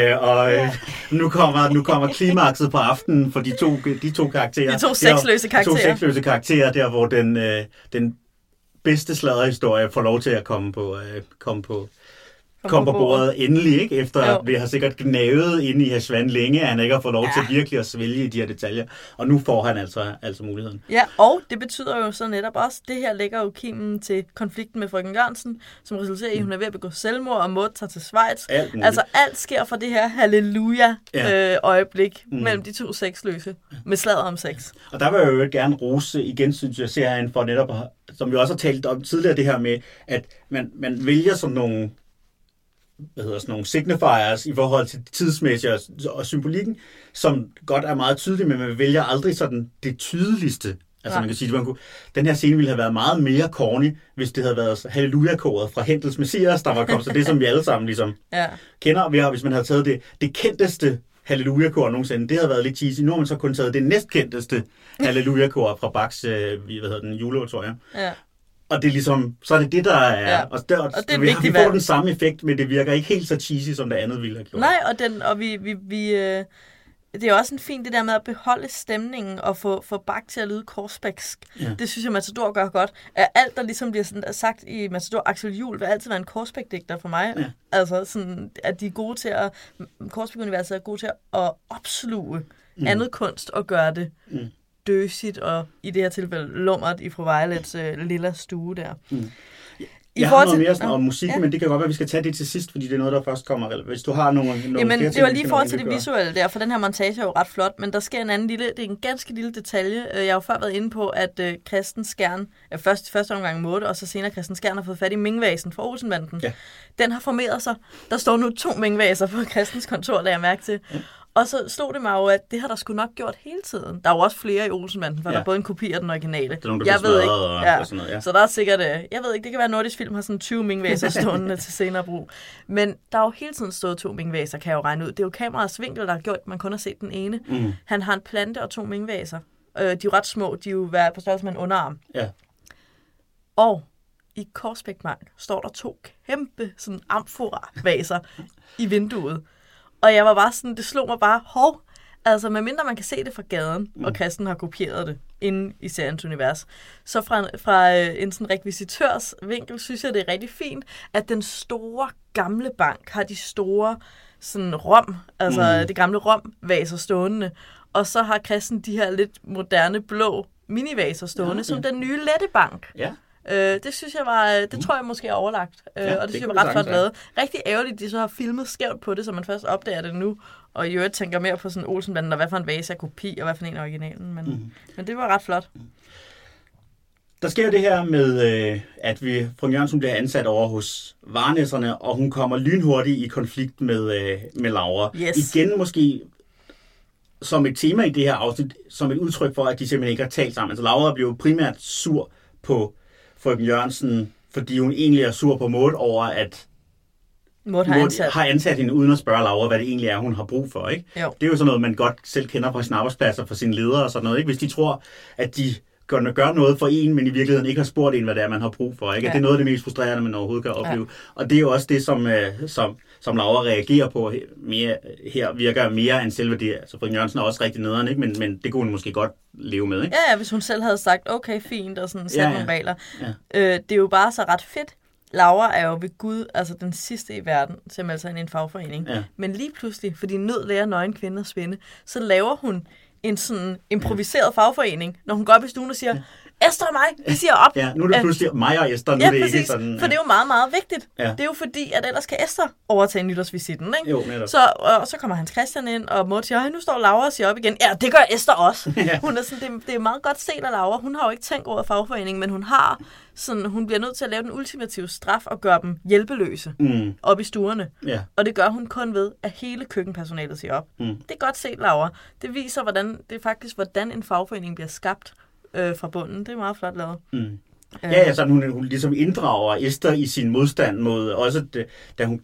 nu kommer klimakset på aftenen for de to karakterer. De 2 sexløse karakterer. 2 sexløse karakterer, der hvor den bedste sladderhistorie får lov til at komme på bordet endelig, ikke? Efter vi har sikkert gnavet inde i Hr. Svand længe, at han ikke har fået lov til virkelig at svælge i de her detaljer. Og nu får han altså muligheden. Ja, og det betyder jo så netop også, det her lægger jo kimen til konflikten med frøken Jørgensen, som resulterer i, at hun er ved at begå selvmord, og Maud tager til Schweiz. Altså alt sker for det her halleluja-øjeblik mellem de 2 sexløse, med sladder om sex. Og der vil jeg jo gerne rose igen, synes jeg, serien for netop, som vi også har talt om tidligere, det her med, at man vælger sådan nogle signifiers i forhold til tidsmæssigt og symbolikken, som godt er meget tydelig, men man vælger aldrig sådan det tydeligste. Altså man kan sige, at den her scene ville have været meget mere corny, hvis det havde været halleluja-koret fra Händels Messias, der var kommet til det, som vi alle sammen ligesom kender. Hvis man havde taget det kendteste halleluja-kor nogensinde, det havde været lidt cheesy. Nu har man så kun taget det næstkendteste halleluja-kor fra Bachs juleoratorium. Ja. Og det er ligesom, så er det der er... Ja. Og det er vi får den samme effekt, men det virker ikke helt så cheesy, som det andet ville have gjort. Nej, og det er også en fin det der med at beholde stemningen og få Bach til at lyde korsbæksk. Ja. Det synes jeg, Matador gør godt. Alt, der ligesom bliver sådan sagt i Matador, Axel Juhl vil altid være en korsbæk-digter for mig. Ja. Altså, sådan, at de er gode til at... Korsbæk-universet er gode til at opsluge andet kunst og gøre det døsigt, og i det her tilfælde lummert i fru Violets lilla stue der. Jeg har noget mere om musikken, men det kan godt være, at vi skal tage det til sidst, fordi det er noget, der først kommer. Hvis du har nogle Jamen, det var lige i forhold til det visuelle der, for den her montage er jo ret flot, men der sker en anden det er en ganske lille detalje. Jeg har jo før været inde på, at Christen Skjern, første omgang Maud, og så senere Christen Skjern har fået fat i Ming-vasen fra Olsenbanden. Ja. Den har formeret sig. Der står nu 2 Ming-vaser på Christens kontor, der jeg mærke til. Ja. Og så slog det mig jo, at det har der sgu nok gjort hele tiden. Der er jo også flere i Olsenbanden, for der er både en kopi af den originale. Det er nogen, der jeg ved ikke. Og sådan noget, Så der er sikkert, jeg ved ikke, det kan være, at Nordisk Film har sådan 20 Ming-vaser stående til senere brug. Men der er jo hele tiden stået 2 Ming-vaser, kan jeg jo regne ud. Det er jo kameraets vinkel, der har gjort, at man kun har set den ene. Han har en plante og 2 Ming-vaser. De er jo ret små, de er jo på størrelse med en underarm. Ja. Og i Korsbæk-Bank står der 2 kæmpe sådan amfora-vaser i vinduet. Og jeg var bare sådan, det slog mig bare, altså medmindre man kan se det fra gaden, og Christen har kopieret det inde i seriens univers, så fra en sådan rekvisitørs vinkel, synes jeg, det er rigtig fint, at den store gamle bank har de store sådan det gamle romvaser stående, og så har Christen de her lidt moderne blå minivaser stående, som den nye lette bank. Ja. Det synes jeg det tror jeg måske er overlagt, og det synes jeg var ret flot lavet. Rigtig ærgerligt, de så har filmet skævt på det, så man først opdager det nu, og i øvrigt tænker mere på sådan Olsenbanden, og hvad for en vase er kopi, og hvad for en er originalen, men det var ret flot. Der sker jo det her med, at fru Jørgensen bliver ansat over hos Varnæsserne, og hun kommer lynhurtigt i konflikt med Laura. Yes. Igen måske som et tema i det her afsnit, som et udtryk for, at de simpelthen ikke har talt sammen. Altså Laura bliver jo primært sur på frøken Jørgensen, fordi hun egentlig er sur på Maud over, at Maud har ansat hende uden at spørge Laura, hvad det egentlig er, hun har brug for. Ikke? Det er jo sådan noget, man godt selv kender fra sine arbejdspladser, fra sine ledere og sådan noget. Ikke? Hvis de tror, at de gør noget for en, men i virkeligheden ikke har spurgt en, hvad det er, man har brug for. Ikke? Ja. Det er noget af det mest frustrerende, man overhovedet kan opleve. Ja. Og det er jo også det, som Laura reagerer på her virker mere end selve det. Altså frøken Jørgensen er også rigtig nederen, ikke? Men det kunne hun måske godt leve med. Ikke? Ja, hvis hun selv havde sagt, okay, fint, og sådan sat nogle regler. Ja. Det er jo bare så ret fedt, Laura er jo ved Gud, altså den sidste i verden, til at melde sig ind i en fagforening. Ja. Men lige pludselig, fordi nød lærer nøgen kvinder svinde, så laver hun en sådan improviseret fagforening, når hun går op i stuen og siger, Esther og mig, vi siger op. Ja, nu er det pludselig mig og Esther, nu er det præcis, ikke sådan... for det er jo meget, meget vigtigt. Ja. Det er jo fordi, at ellers kan Esther overtage nytårsvisitten, ikke? Jo, netop. Så kommer Hans Christian ind, og Maud siger, nu står Laura og siger op igen. Ja, det gør Esther også. Ja. Hun er sådan, det er meget godt set af Laura. Hun har jo ikke tænkt over fagforeningen, men hun bliver nødt til at lave den ultimative straf og gøre dem hjælpeløse op i stuerne. Ja. Og det gør hun kun ved, at hele køkkenpersonalet siger op. Det er godt set, Laura. Det viser, hvordan en fagforening bliver skabt fra bunden. Det er meget flot lavet. Ja, så hun ligesom inddrager Esther i sin modstand mod, også da hun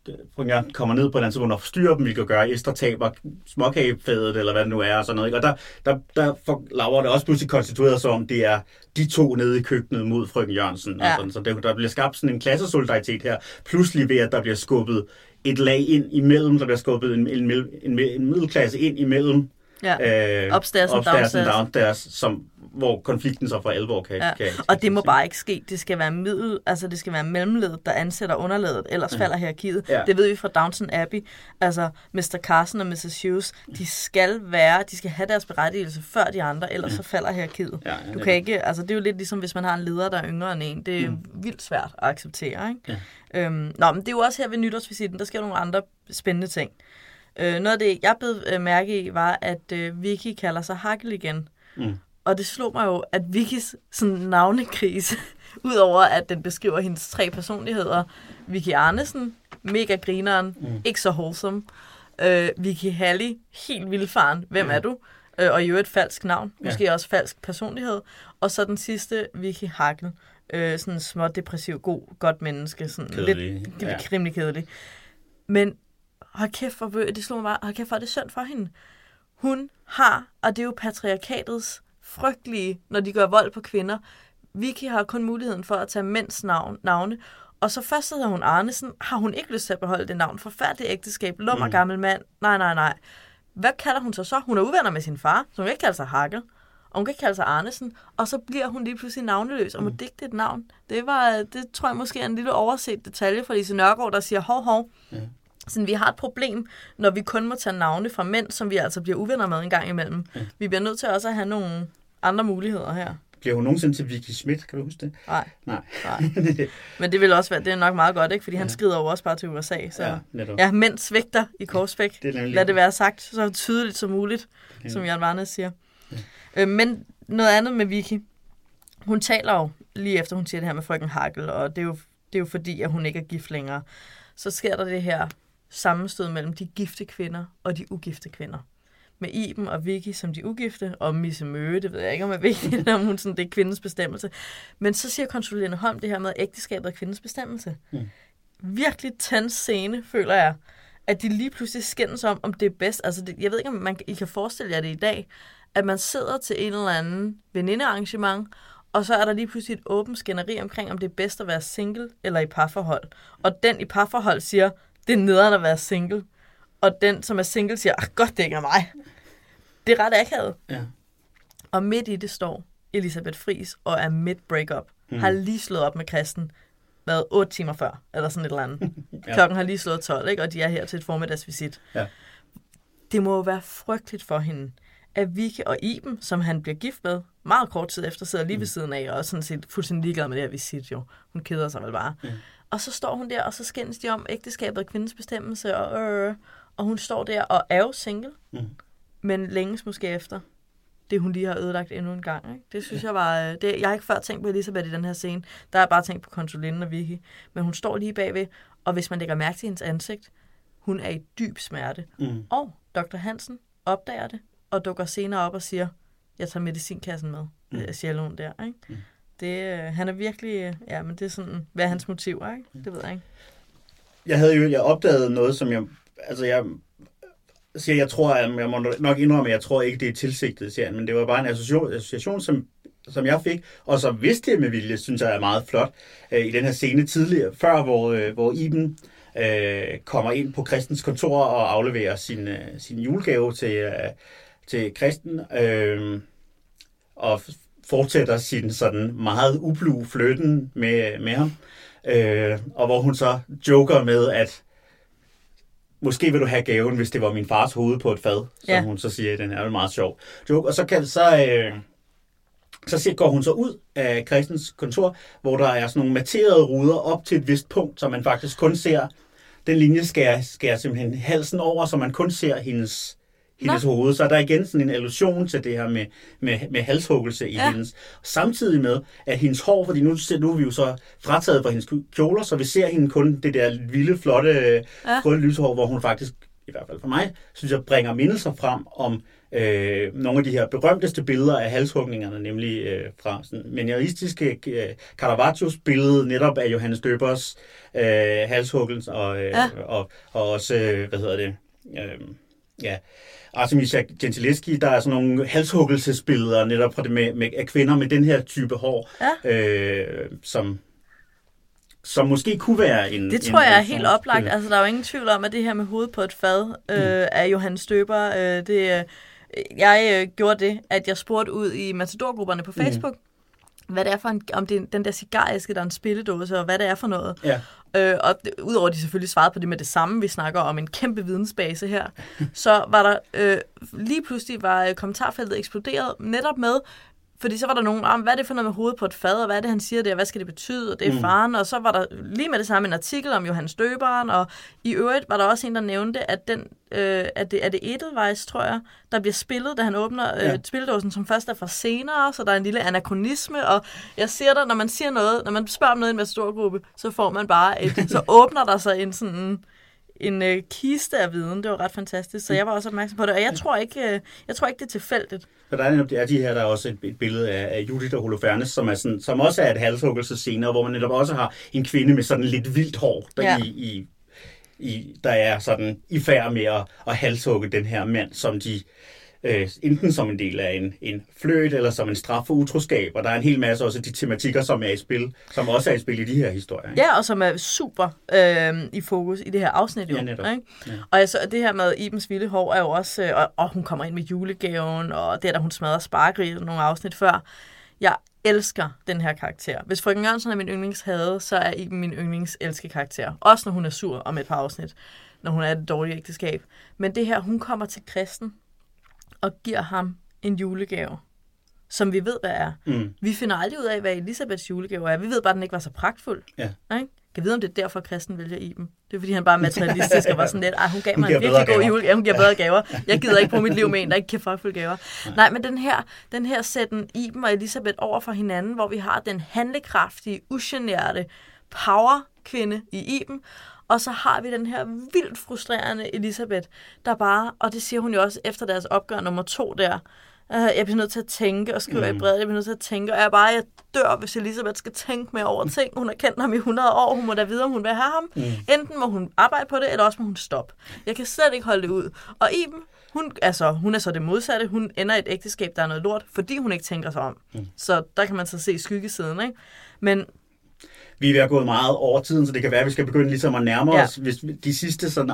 kommer ned på et andet tidspunkt og forstyrrer dem, hvilket gør, at Esther taber småkagefadet, eller hvad det nu er, og sådan noget. Ikke? Og der får Laura det også pludselig konstitueret som, det er de to nede i køkkenet mod frøken Jørgensen. Ja. Og sådan. Så der bliver skabt sådan en klassesolidaritet her, pludselig ved, at der bliver skubbet et lag ind imellem, der bliver skubbet en middelklasse ind imellem upstairs og downstairs, hvor konflikten så for alvor kan og det må bare ikke ske. Det skal være det skal være mellemledet, der ansætter underledet, ellers falder hierarkiet. Ja. Det ved vi fra Downton Abbey. Altså, Mr. Carson og Mrs. Hughes, de skal have deres berettigelse før de andre, ellers så falder hierarkiet. Ja, du kan ikke, altså det er jo lidt ligesom, hvis man har en leder, der er yngre end en. Det er vildt svært at acceptere, ikke? Ja. Men det er jo også her ved nytårsvisitten, der sker nogle andre spændende ting. Noget af det, jeg blev mærke i, var, at Vicky kalder sig Hagel igen. Og det slog mig jo, at Vickys sådan navnekrise, udover at den beskriver hendes 3 personligheder, Vicky Arnesen, mega grineren, ikke så wholesome, Vicky Halley, helt vildfaren, hvem er du? Og jo et falsk navn, måske også falsk personlighed. Og så den sidste, Vicky Hagel, sådan små depressiv, godt menneske, sådan kedelig. Lidt rimelig kedelig. Men hold kæft, det slog mig bare, hold kæft, hvor er det synd for hende. Hun har, og det er jo patriarkatets frygtelige, når de gør vold på kvinder. Vicky har kun muligheden for at tage mænds navne, og så først hedder hun Arnesen, har hun ikke lyst til at beholde det navn. Forfærdelig ægteskab, lummer gammel mand, nej. Hvad kalder hun så? Hun er uvenner med sin far, så hun kan ikke kalde sig Hagel, og hun kan ikke kalde sig Arnesen, og så bliver hun lige pludselig navneløs og må digte et navn. Det tror jeg måske er en lille overset detalje fra Lise Nørgaard, der siger, hov. Sådan, vi har et problem, når vi kun må tage navne fra mænd, som vi altså bliver uvenner med en gang imellem. Vi bliver nødt til også at have nogle andre muligheder her. Bliver hun nogensinde til Vicky Schmidt, kan du huske det? Nej. Men det vil også være, det er nok meget godt, ikke? Fordi han skrider jo også bare til USA. Så mænd svigter i Korsbæk. Lad det være sagt så tydeligt som muligt, som Jørgen Varnes siger. Men noget andet med Vicky. Hun taler jo lige efter, hun siger det her med frøken Hagel, og det er jo fordi, at hun ikke er gift længere. Så sker der det her sammenstød mellem de gifte kvinder og de ugifte kvinder. Med Iben og Vicky som de ugifte, og Misse Møge, det ved jeg ikke, om er vigtigt, om hun sådan, det er kvindens bestemmelse. Men så siger konsulent Holm det her med ægteskabet og kvindens bestemmelse. Virkelig tens scene, føler jeg, at de lige pludselig skændes om det er bedst. Altså, jeg ved ikke, om I kan forestille jer det i dag, at man sidder til en eller anden venindearrangement, og så er der lige pludselig et åbent skænderi omkring, om det er bedst at være single eller i parforhold. Og den i parforhold siger, det er nederen at være single. Og den, som er single, siger, godt, det ikke er mig. Det er ret akavet. Ja. Og midt i det står Elisabeth Friis og er midt breakup. Har lige slået op med Kristen. 8 timer før, eller sådan et eller andet. Klokken har lige slået 12, ikke? Og de er her til et formiddagsvisit. Ja. Det må jo være frygteligt for hende, at Vicky og Iben, som han bliver gift med, meget kort tid efter, sidder lige ved siden af, og sådan set fuldstændig ligeglad med det her visit, jo. Hun keder sig vel bare. Og så står hun der, og så skændes de om ægteskabet og kvindens bestemmelse, og hun står der og er jo single, men længes måske efter det, hun lige har ødelagt endnu en gang. Ikke? Det synes jeg var... jeg har ikke før tænkt på Elisabeth i den her scene. Der har jeg bare tænkt på konsulinden og Vicky. Men hun står lige bagved, og hvis man lægger mærke til hendes ansigt, hun er i dyb smerte. Og Dr. Hansen opdager det, og dukker senere op og siger, jeg tager medicinkassen med. Siger hun der, ikke? Han er virkelig... Ja, men det er sådan... Hvad er hans motiver, ikke? Det ved jeg ikke. Jeg opdagede noget, som jeg... Altså, jeg tror, at jeg må nok indrømme, at jeg tror ikke, det er tilsigtet, siger han, men det var bare en association, som jeg fik, og som vidste det med vilje, synes jeg er meget flot, i den her scene tidligere, før, hvor Iben kommer ind på Kristens kontor og afleverer sin julegave til Kristen, og fortsætter sin sådan meget ublu flirten med ham. Og hvor hun så joker med, at måske vil du have gaven, hvis det var min fars hoved på et fad, som hun så siger, den er meget sjov joke. Og så går hun så ud af Christens kontor, hvor der er sådan nogle matterede ruder op til et vist punkt, så man faktisk kun ser, den linje skærer simpelthen halsen over, så man kun ser hendes hoved. Så er der igen sådan en allusion til det her med halshuggelse i hendes. Samtidig med, at hendes hår, fordi nu er vi jo så frataget fra hendes kjoler, så vi ser hende kun det der vilde, flotte, grønne lyshår, hvor hun faktisk, i hvert fald for mig, synes jeg, bringer mindelser frem om nogle af de her berømteste billeder af halshugningerne, nemlig fra sådan manieristiske Caravaggios billede netop af Johannes Døbers halshuggelse, og også, Artemisia Gentileschi, der er sådan nogle halshuggelsesbilleder netop fra det af kvinder med den her type hår, som måske kunne være en... Det tror jeg er helt oplagt. Altså, der er jo ingen tvivl om, at det her med hovedet på et fad af Johannes Døber, jeg gjorde det, at jeg spurgte ud i Matador-grupperne på Facebook, hvad det er for om det er den der cigaræske, der er en spilledåse, og hvad det er for noget. Ja. Og udover at de selvfølgelig svarede på det med det samme, vi snakker om en kæmpe vidensbase her, så var der lige pludselig var kommentarfeltet eksploderet netop med, fordi så var der nogen, hvad er det for noget med hovedet på et fad, og hvad er det, han siger der, hvad skal det betyde, og det er faren, og så var der lige med det samme en artikel om Johannes Døberen, og i øvrigt var der også en, der nævnte, at det er det Edelweiss, tror jeg, der bliver spillet, da han åbner spildåsen, som først er fra senere, så der er en lille anachronisme, og jeg siger der, når man siger noget, når man spørger om noget i en Matador-gruppe, så får man bare så åbner der sig en sådan en kiste af viden. Det var ret fantastisk, så jeg var også opmærksom på det, og jeg tror ikke, det er tilfældigt. For der er de her, der er også et billede af Judith og Holofernes, som også er et halshuggelsescene, hvor man netop også har en kvinde med sådan lidt vildt hår, der er sådan i færd med at halshugge den her mand, som de enten som en del af en fløjt, eller som en straf for utroskab, og der er en hel masse også de tematikker, som er i spil, som også er i spil i de her historier. Ja, og som er super i fokus i det her afsnit. Ja, netop. Ikke? Ja. Og altså, det her med Ibens vilde hår er jo også, og hun kommer ind med julegaven, og det er, da hun smadrer sparkeri nogle afsnit før. Jeg elsker den her karakter. Hvis Frøken Jørgensen er min yndlingshade, så er Iben min yndlingselskekarakter. Også når hun er sur om et par afsnit, når hun er et dårligt ægteskab. Men det her, hun kommer til Christen og giver ham en julegave, som vi ved, hvad er. Vi finder aldrig ud af, hvad Elisabeths julegave er. Vi ved bare, at den ikke var så pragtfuld. Ja. Ikke? Kan vide, om det er derfor, Christen vælger Iben. Det er, fordi han bare er materialistisk og var sådan lidt, hun gav mig en virkelig god julegave. Hun giver bedre gaver. Jeg gider ikke bruge mit liv med en, der ikke kan pragtfulde gaver. Nej, men den her sætten Iben og Elisabeth over for hinanden, hvor vi har den handlekraftige, ugenerte powerkvinde i Iben, og så har vi den her vildt frustrerende Elisabeth, der bare, og det siger hun jo også efter deres opgør nummer 2 der, jeg bliver nødt til at tænke og skrive i brevet, jeg bliver nødt til at tænke, og jeg dør, hvis Elisabeth skal tænke mere over ting. Hun har kendt ham i 100 år, hun må da vide, om hun vil have ham. Enten må hun arbejde på det, eller også må hun stoppe. Jeg kan slet ikke holde det ud. Og Iben, hun er så det modsatte. Hun ender i et ægteskab, der er noget lort, fordi hun ikke tænker sig om. Så der kan man så se skyggesiden, ikke? Men vi er ved at gå meget over tiden, så det kan være, at vi skal begynde ligesom at nærme os. Hvis de sidste sådan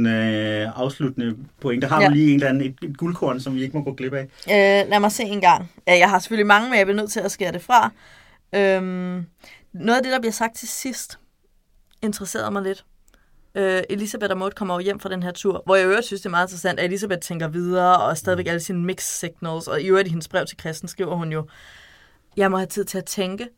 afsluttende pointer. Har du lige en eller anden et guldkorn, som vi ikke må gå glip af? Lad mig se en gang. Jeg har selvfølgelig mange, men jeg bliver nødt til at skære det fra. Noget af det, der bliver sagt til sidst, interesserede mig lidt. Elisabeth og Maud kommer jo hjem fra den her tur, hvor jeg i øvrigt synes, det er meget interessant, at Elisabeth tænker videre, og stadigvæk alle sine mixed signals, og i øvrigt i hendes brev til Christen skriver hun jo, jeg må have tid til at tænke.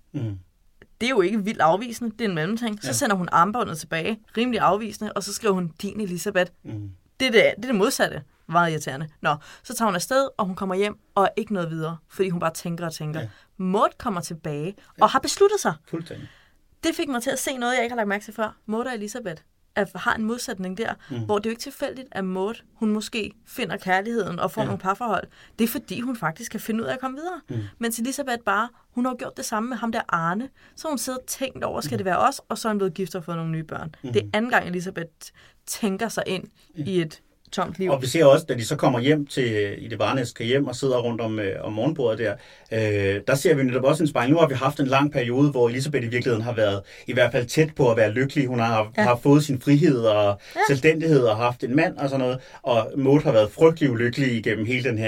Det er jo ikke vildt afvisende, det er en mellemting. Så sender hun armbåndet tilbage, rimelig afvisende, og så skriver hun, din Elisabeth. Det er det modsatte. Meget irriterende. Nå, så tager hun afsted, og hun kommer hjem, og er ikke noget videre, fordi hun bare tænker og tænker. Maud kommer tilbage, og har besluttet sig. Fuldstændig. Det fik mig til at se noget, jeg ikke har lagt mærke til før. Maud og Elisabeth har en modsætning der, hvor det er jo ikke tilfældigt, at Maud, hun måske finder kærligheden og får nogle parforhold. Det er fordi, hun faktisk kan finde ud af at komme videre. Mens Elisabeth bare, hun har gjort det samme med ham der Arne. Så hun sidder og tænkt over, skal det være os? Og så er hun blevet gift og fået nogle nye børn. Det er anden gang, Elisabeth tænker sig ind i et tomt liv. Og vi ser også, da de så kommer hjem til, i det Varnæske hjem og sidder rundt om morgenbordet der ser vi netop også en spejl. Nu har vi haft en lang periode, hvor Elisabeth i virkeligheden har været i hvert fald tæt på at være lykkelig. Hun har fået sin frihed og selvstændighed og haft en mand og sådan noget. Og Maud har været frygtelig ulykkelig igennem hele den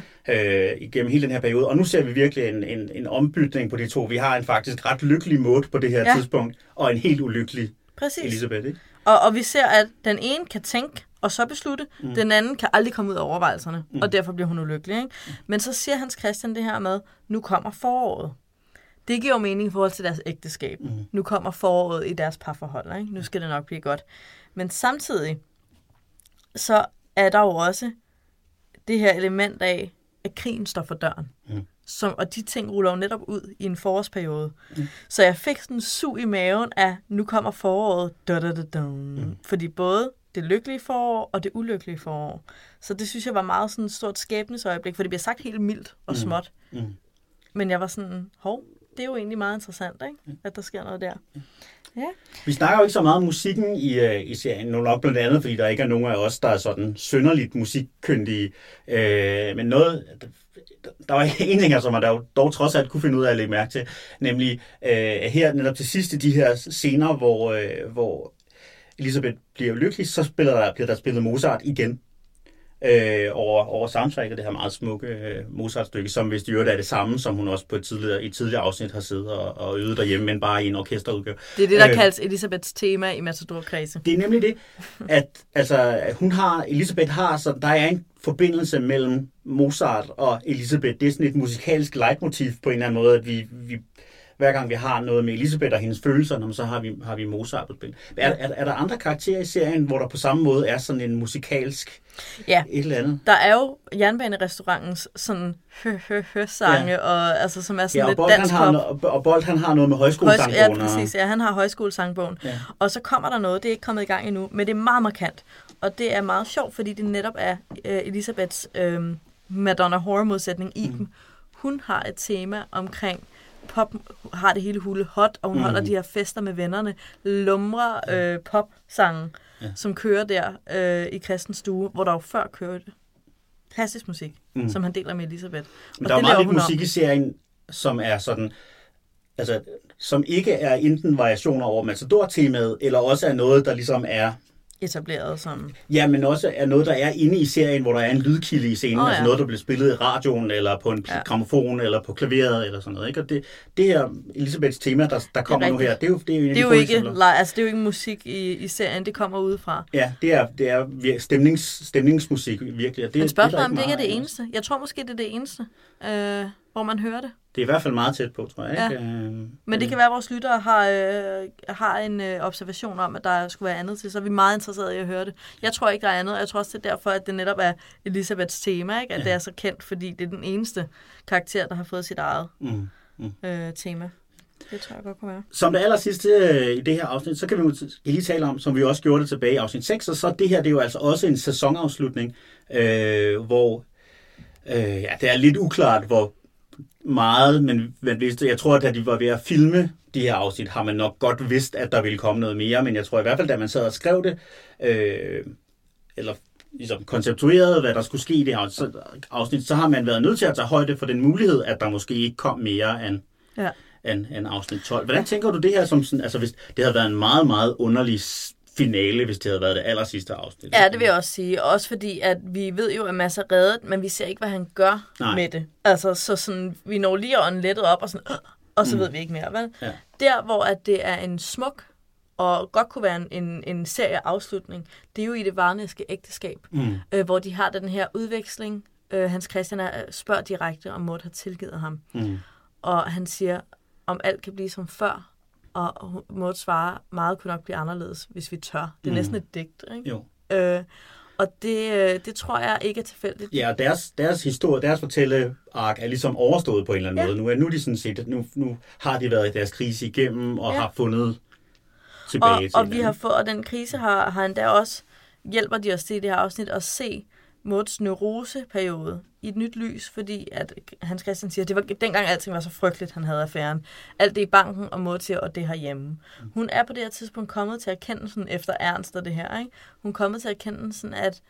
her periode. Og nu ser vi virkelig en ombytning på de to. Vi har en faktisk ret lykkelig Maud på det her tidspunkt, og en helt ulykkelig Elisabeth, ikke? Og vi ser, at den ene kan tænke og så beslutte, den anden kan aldrig komme ud af overvejelserne, og derfor bliver hun ulykkelig. Ikke? Men så siger Hans Christian det her med, nu kommer foråret. Det giver jo mening i forhold til deres ægteskab. Nu kommer foråret i deres parforhold. Ikke? Nu skal det nok blive godt. Men samtidig, så er der jo også det her element af, at krigen står for døren. Og de ting ruller jo netop ud i en forårsperiode. Så jeg fik sådan en sug i maven af, nu kommer foråret. Fordi både det lykkelige forår og det ulykkelige forår. Så det synes jeg var meget sådan et stort skæbnesøjeblik, for det bliver sagt helt mildt og småt. Men jeg var sådan, det er jo egentlig meget interessant, ikke? At der sker noget der. Ja. Vi snakker jo ikke så meget om musikken i serien, nu nok blandt andet, fordi der ikke er nogen af os, der er sådan synderligt musikkyndige. Men noget, der var en ting, som man dog trods alt kunne finde ud af at lægge mærke til, nemlig her netop til sidst i de her scener, hvor Elisabeth bliver lykkelig, så bliver der spillet Mozart igen over soundtracket, det her meget smukke Mozart-stykke, som hvis det er det samme, som hun også på et tidligere afsnit har siddet og øvet derhjemme, men bare i en orkesterudgave. Det er det, der kaldes Elisabeths tema i Matador-kredse. Det er nemlig det, at Elisabeth har, så der er en forbindelse mellem Mozart og Elisabeth. Det er sådan et musikalsk leitmotiv på en eller anden måde, at vi hver gang vi har noget med Elisabeth og hendes følelser, så har vi Mozart på spil. Er der andre karakterer i serien, hvor der på samme måde er sådan en musikalsk et eller andet? Der er jo Jernbanerestaurantens sådan sange, og altså som er sådan lidt dansk pop. Og Bolt, han har noget med højskolesangbogen. Ja, præcis. Ja, han har højskolesangbogen. Ja. Og så kommer der noget, det er ikke kommet i gang endnu, men det er meget markant. Og det er meget sjovt, fordi det netop er Elisabeths Madonna Horror-modsætning i dem. Hun har et tema omkring pop, har det hele hule hot, og hun holder de her fester med vennerne, lumre pop-sange, som kører der i Kristens Stue, hvor der jo før kørte klassisk musik, som han deler med Elisabeth. Men der er meget lidt musik i serien, som er sådan, altså, som ikke er enten variationer over Matador-temaet, eller også er noget, der ligesom er etableret som... Ja, men også er noget, der er inde i serien, hvor der er en lydkilde i scenen, altså noget, der bliver spillet i radioen, eller på en grammofon, eller på klaveret, eller sådan noget, ikke? Og det her Elisabeths tema, der kommer nu her, det er jo ikke musik i serien, det kommer udefra. Ja, det er stemningsmusik, virkelig. Men spørgsmålet om det ikke er det eneste. Jeg tror måske, det er det eneste, hvor man hører det. Det er i hvert fald meget tæt på, tror jeg. Ja. Ikke? Men det kan være, at vores lyttere har en observation om, at der skulle være andet til, så er vi meget interesserede i at høre det. Jeg tror ikke, der er andet, og jeg tror også, det er derfor, at det netop er Elisabeths tema, ikke? At det er så kendt, fordi det er den eneste karakter, der har fået sit eget tema. Det tror jeg godt kunne være. Som det aller sidste i det her afsnit, så kan vi lige tale om, som vi også gjorde det tilbage i afsnit 6, og så det her, det er jo altså også en sæsonafslutning, hvor det er lidt uklart, hvor meget, men jeg tror, at da de var ved at filme de her afsnit, har man nok godt vidst, at der ville komme noget mere, men jeg tror i hvert fald, da man sad og skrev det, eller ligesom konceptuerede, hvad der skulle ske i det her afsnit, så har man været nødt til at tage højde for den mulighed, at der måske ikke kom mere end afsnit 12. Hvordan tænker du det her som sådan, altså hvis det havde været en meget, meget underlig finale, hvis det havde været det aller sidste afsnit? Ja, det vil jeg også sige. Også fordi, at vi ved jo, at Mads er reddet, men vi ser ikke, hvad han gør med det. Altså, så sådan, vi når lige at lettet op, og sådan, og så ved vi ikke mere, vel? Ja. Der, hvor at det er en smuk, og godt kunne være en serieafslutning, det er jo i det varnæske ægteskab, hvor de har den her udveksling. Hans Christian spørger direkte, om Maud har tilgivet ham. Og han siger, om alt kan blive som før, og Maud svarer, meget kunne nok blive anderledes, hvis vi tør. Det er næsten et digt, ikke? Jo. Og det tror jeg ikke er tilfældigt. Ja, deres historie, deres fortælleark er ligesom overstået på en eller anden måde. Nu er de sådan set, nu har de været i deres krise igennem, og har fundet tilbage til og vi har fået, og den krise har endda også, hjælper de os til i det her afsnit, at se Mauds neuroseperiode i et nyt lys, fordi at Hans Christian siger, at det var dengang alting var så frygteligt, han havde affæren. Alt det i banken, og Maud siger, og det herhjemme. Hun er på det her tidspunkt kommet til erkendelsen, efter Ernst og det her, ikke? Hun er kommet til erkendelsen, at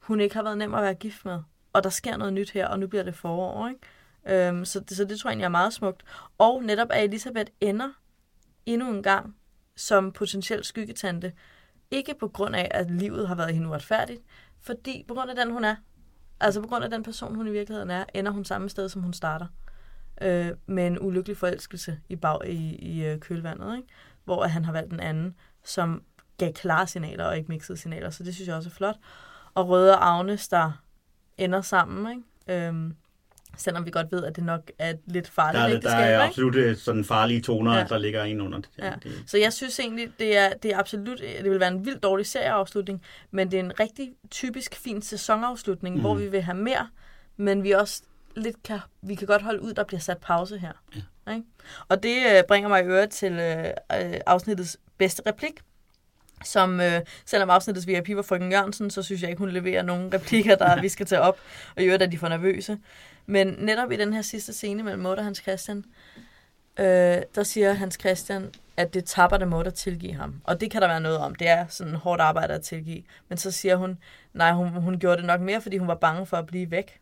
hun ikke har været nem at være gift med. Og der sker noget nyt her, og nu bliver det forår, ikke? Så det tror jeg egentlig er meget smukt. Og netop at Elisabeth ender endnu en gang som potentiel skyggetante. Ikke på grund af, at livet har været hende uretfærdigt, fordi på grund af den, hun er. Altså på grund af den person, hun i virkeligheden er, ender hun samme sted, som hun starter. Med en ulykkelig forelskelse i kølvandet, ikke? Hvor han har valgt en anden, som gav klare signaler og ikke mixede signaler. Så det synes jeg også er flot. Og Røde og Agnes, der ender sammen, ikke? Selvom vi godt ved, at det nok er et lidt farligt ægteskab. Der er absolut sådan farlige toner, der ligger ind under det. Ja. Så jeg synes egentlig, det er absolut, det vil være en vildt dårlig serieafslutning, men det er en rigtig typisk fin sæsonafslutning, hvor vi vil have mere, men vi også vi kan godt holde ud, der bliver sat pause her. Ja. Ikke? Og det bringer mig i øre til afsnittets bedste replik, som selvom afsnittets VIP var Frøken Jørgensen, så synes jeg ikke, hun leverer nogen replikker, der vi skal tage op, og i øvrigt, at de får nervøse. Men netop i den her sidste scene mellem Maud og Hans Christian, der siger Hans Christian, at det tapper det Maud at tilgive ham. Og det kan der være noget om. Det er sådan hårdt arbejde at tilgive. Men så siger hun, nej, hun gjorde det nok mere, fordi hun var bange for at blive væk.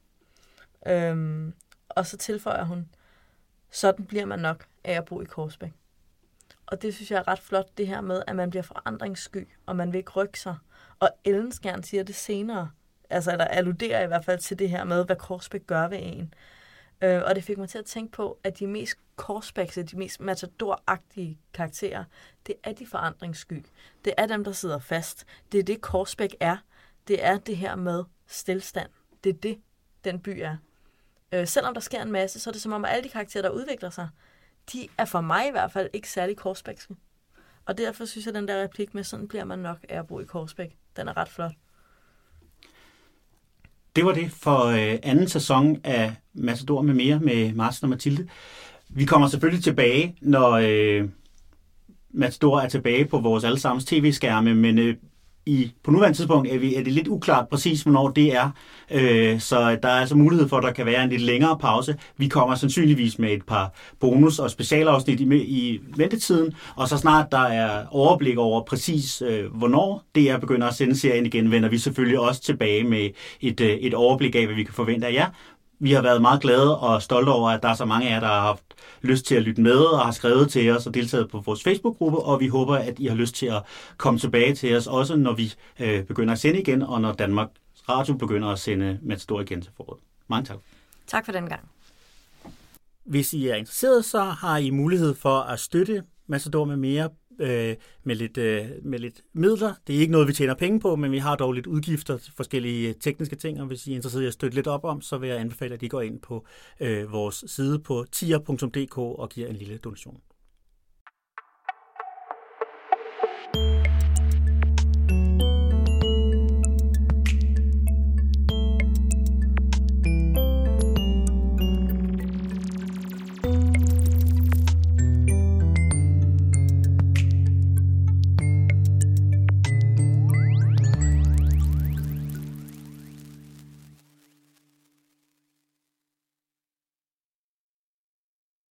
Og så tilføjer hun, sådan bliver man nok af at bo i Korsbæk. Og det synes jeg er ret flot, det her med, at man bliver forandringssky, og man vil ikke rykke sig. Og Ellenskjern siger det senere, altså der alluderer i hvert fald til det her med, hvad Korsbæk gør ved en. Og det fik mig til at tænke på, at de mest Korsbækse, de mest matador-agtige karakterer, det er de forandringssky. Det er dem, der sidder fast. Det er det, Korsbæk er. Det er det her med stilstand. Det er det, den by er. Selvom der sker en masse, så er det som om, at alle de karakterer, der udvikler sig, de er for mig i hvert fald ikke særlig korsbækske. Og derfor synes jeg, at den der replik med, sådan bliver man nok af at bo i Korsbæk, den er ret flot. Det var det for anden sæson af Matador med mere med Martin og Mathilde. Vi kommer selvfølgelig tilbage, når Matador er tilbage på vores allesammens tv-skærme, men på nuværende tidspunkt er det lidt uklart præcis, hvornår det er. Så der er altså mulighed for, at der kan være en lidt længere pause. Vi kommer sandsynligvis med et par bonus- og specialafsnit i ventetiden, og så snart der er overblik over præcis, hvornår DR begynder at sende serien igen, vender vi selvfølgelig også tilbage med et overblik af, hvad vi kan forvente af jer. Vi har været meget glade og stolte over, at der er så mange af jer, der har haft lyst til at lytte med og har skrevet til os og deltaget på vores Facebook-gruppe, og vi håber, at I har lyst til at komme tilbage til os, også når vi begynder at sende igen, og når Danmark Radio begynder at sende Matador igen til foråret. Mange tak. Tak for den gang. Hvis I er interesseret, så har I mulighed for at støtte Matador med mere med lidt midler. Det er ikke noget, vi tjener penge på, men vi har dog lidt udgifter til forskellige tekniske ting, og hvis I er interesseret i at støtte lidt op om, så vil jeg anbefale, at I går ind på vores side på tier.dk og giver en lille donation.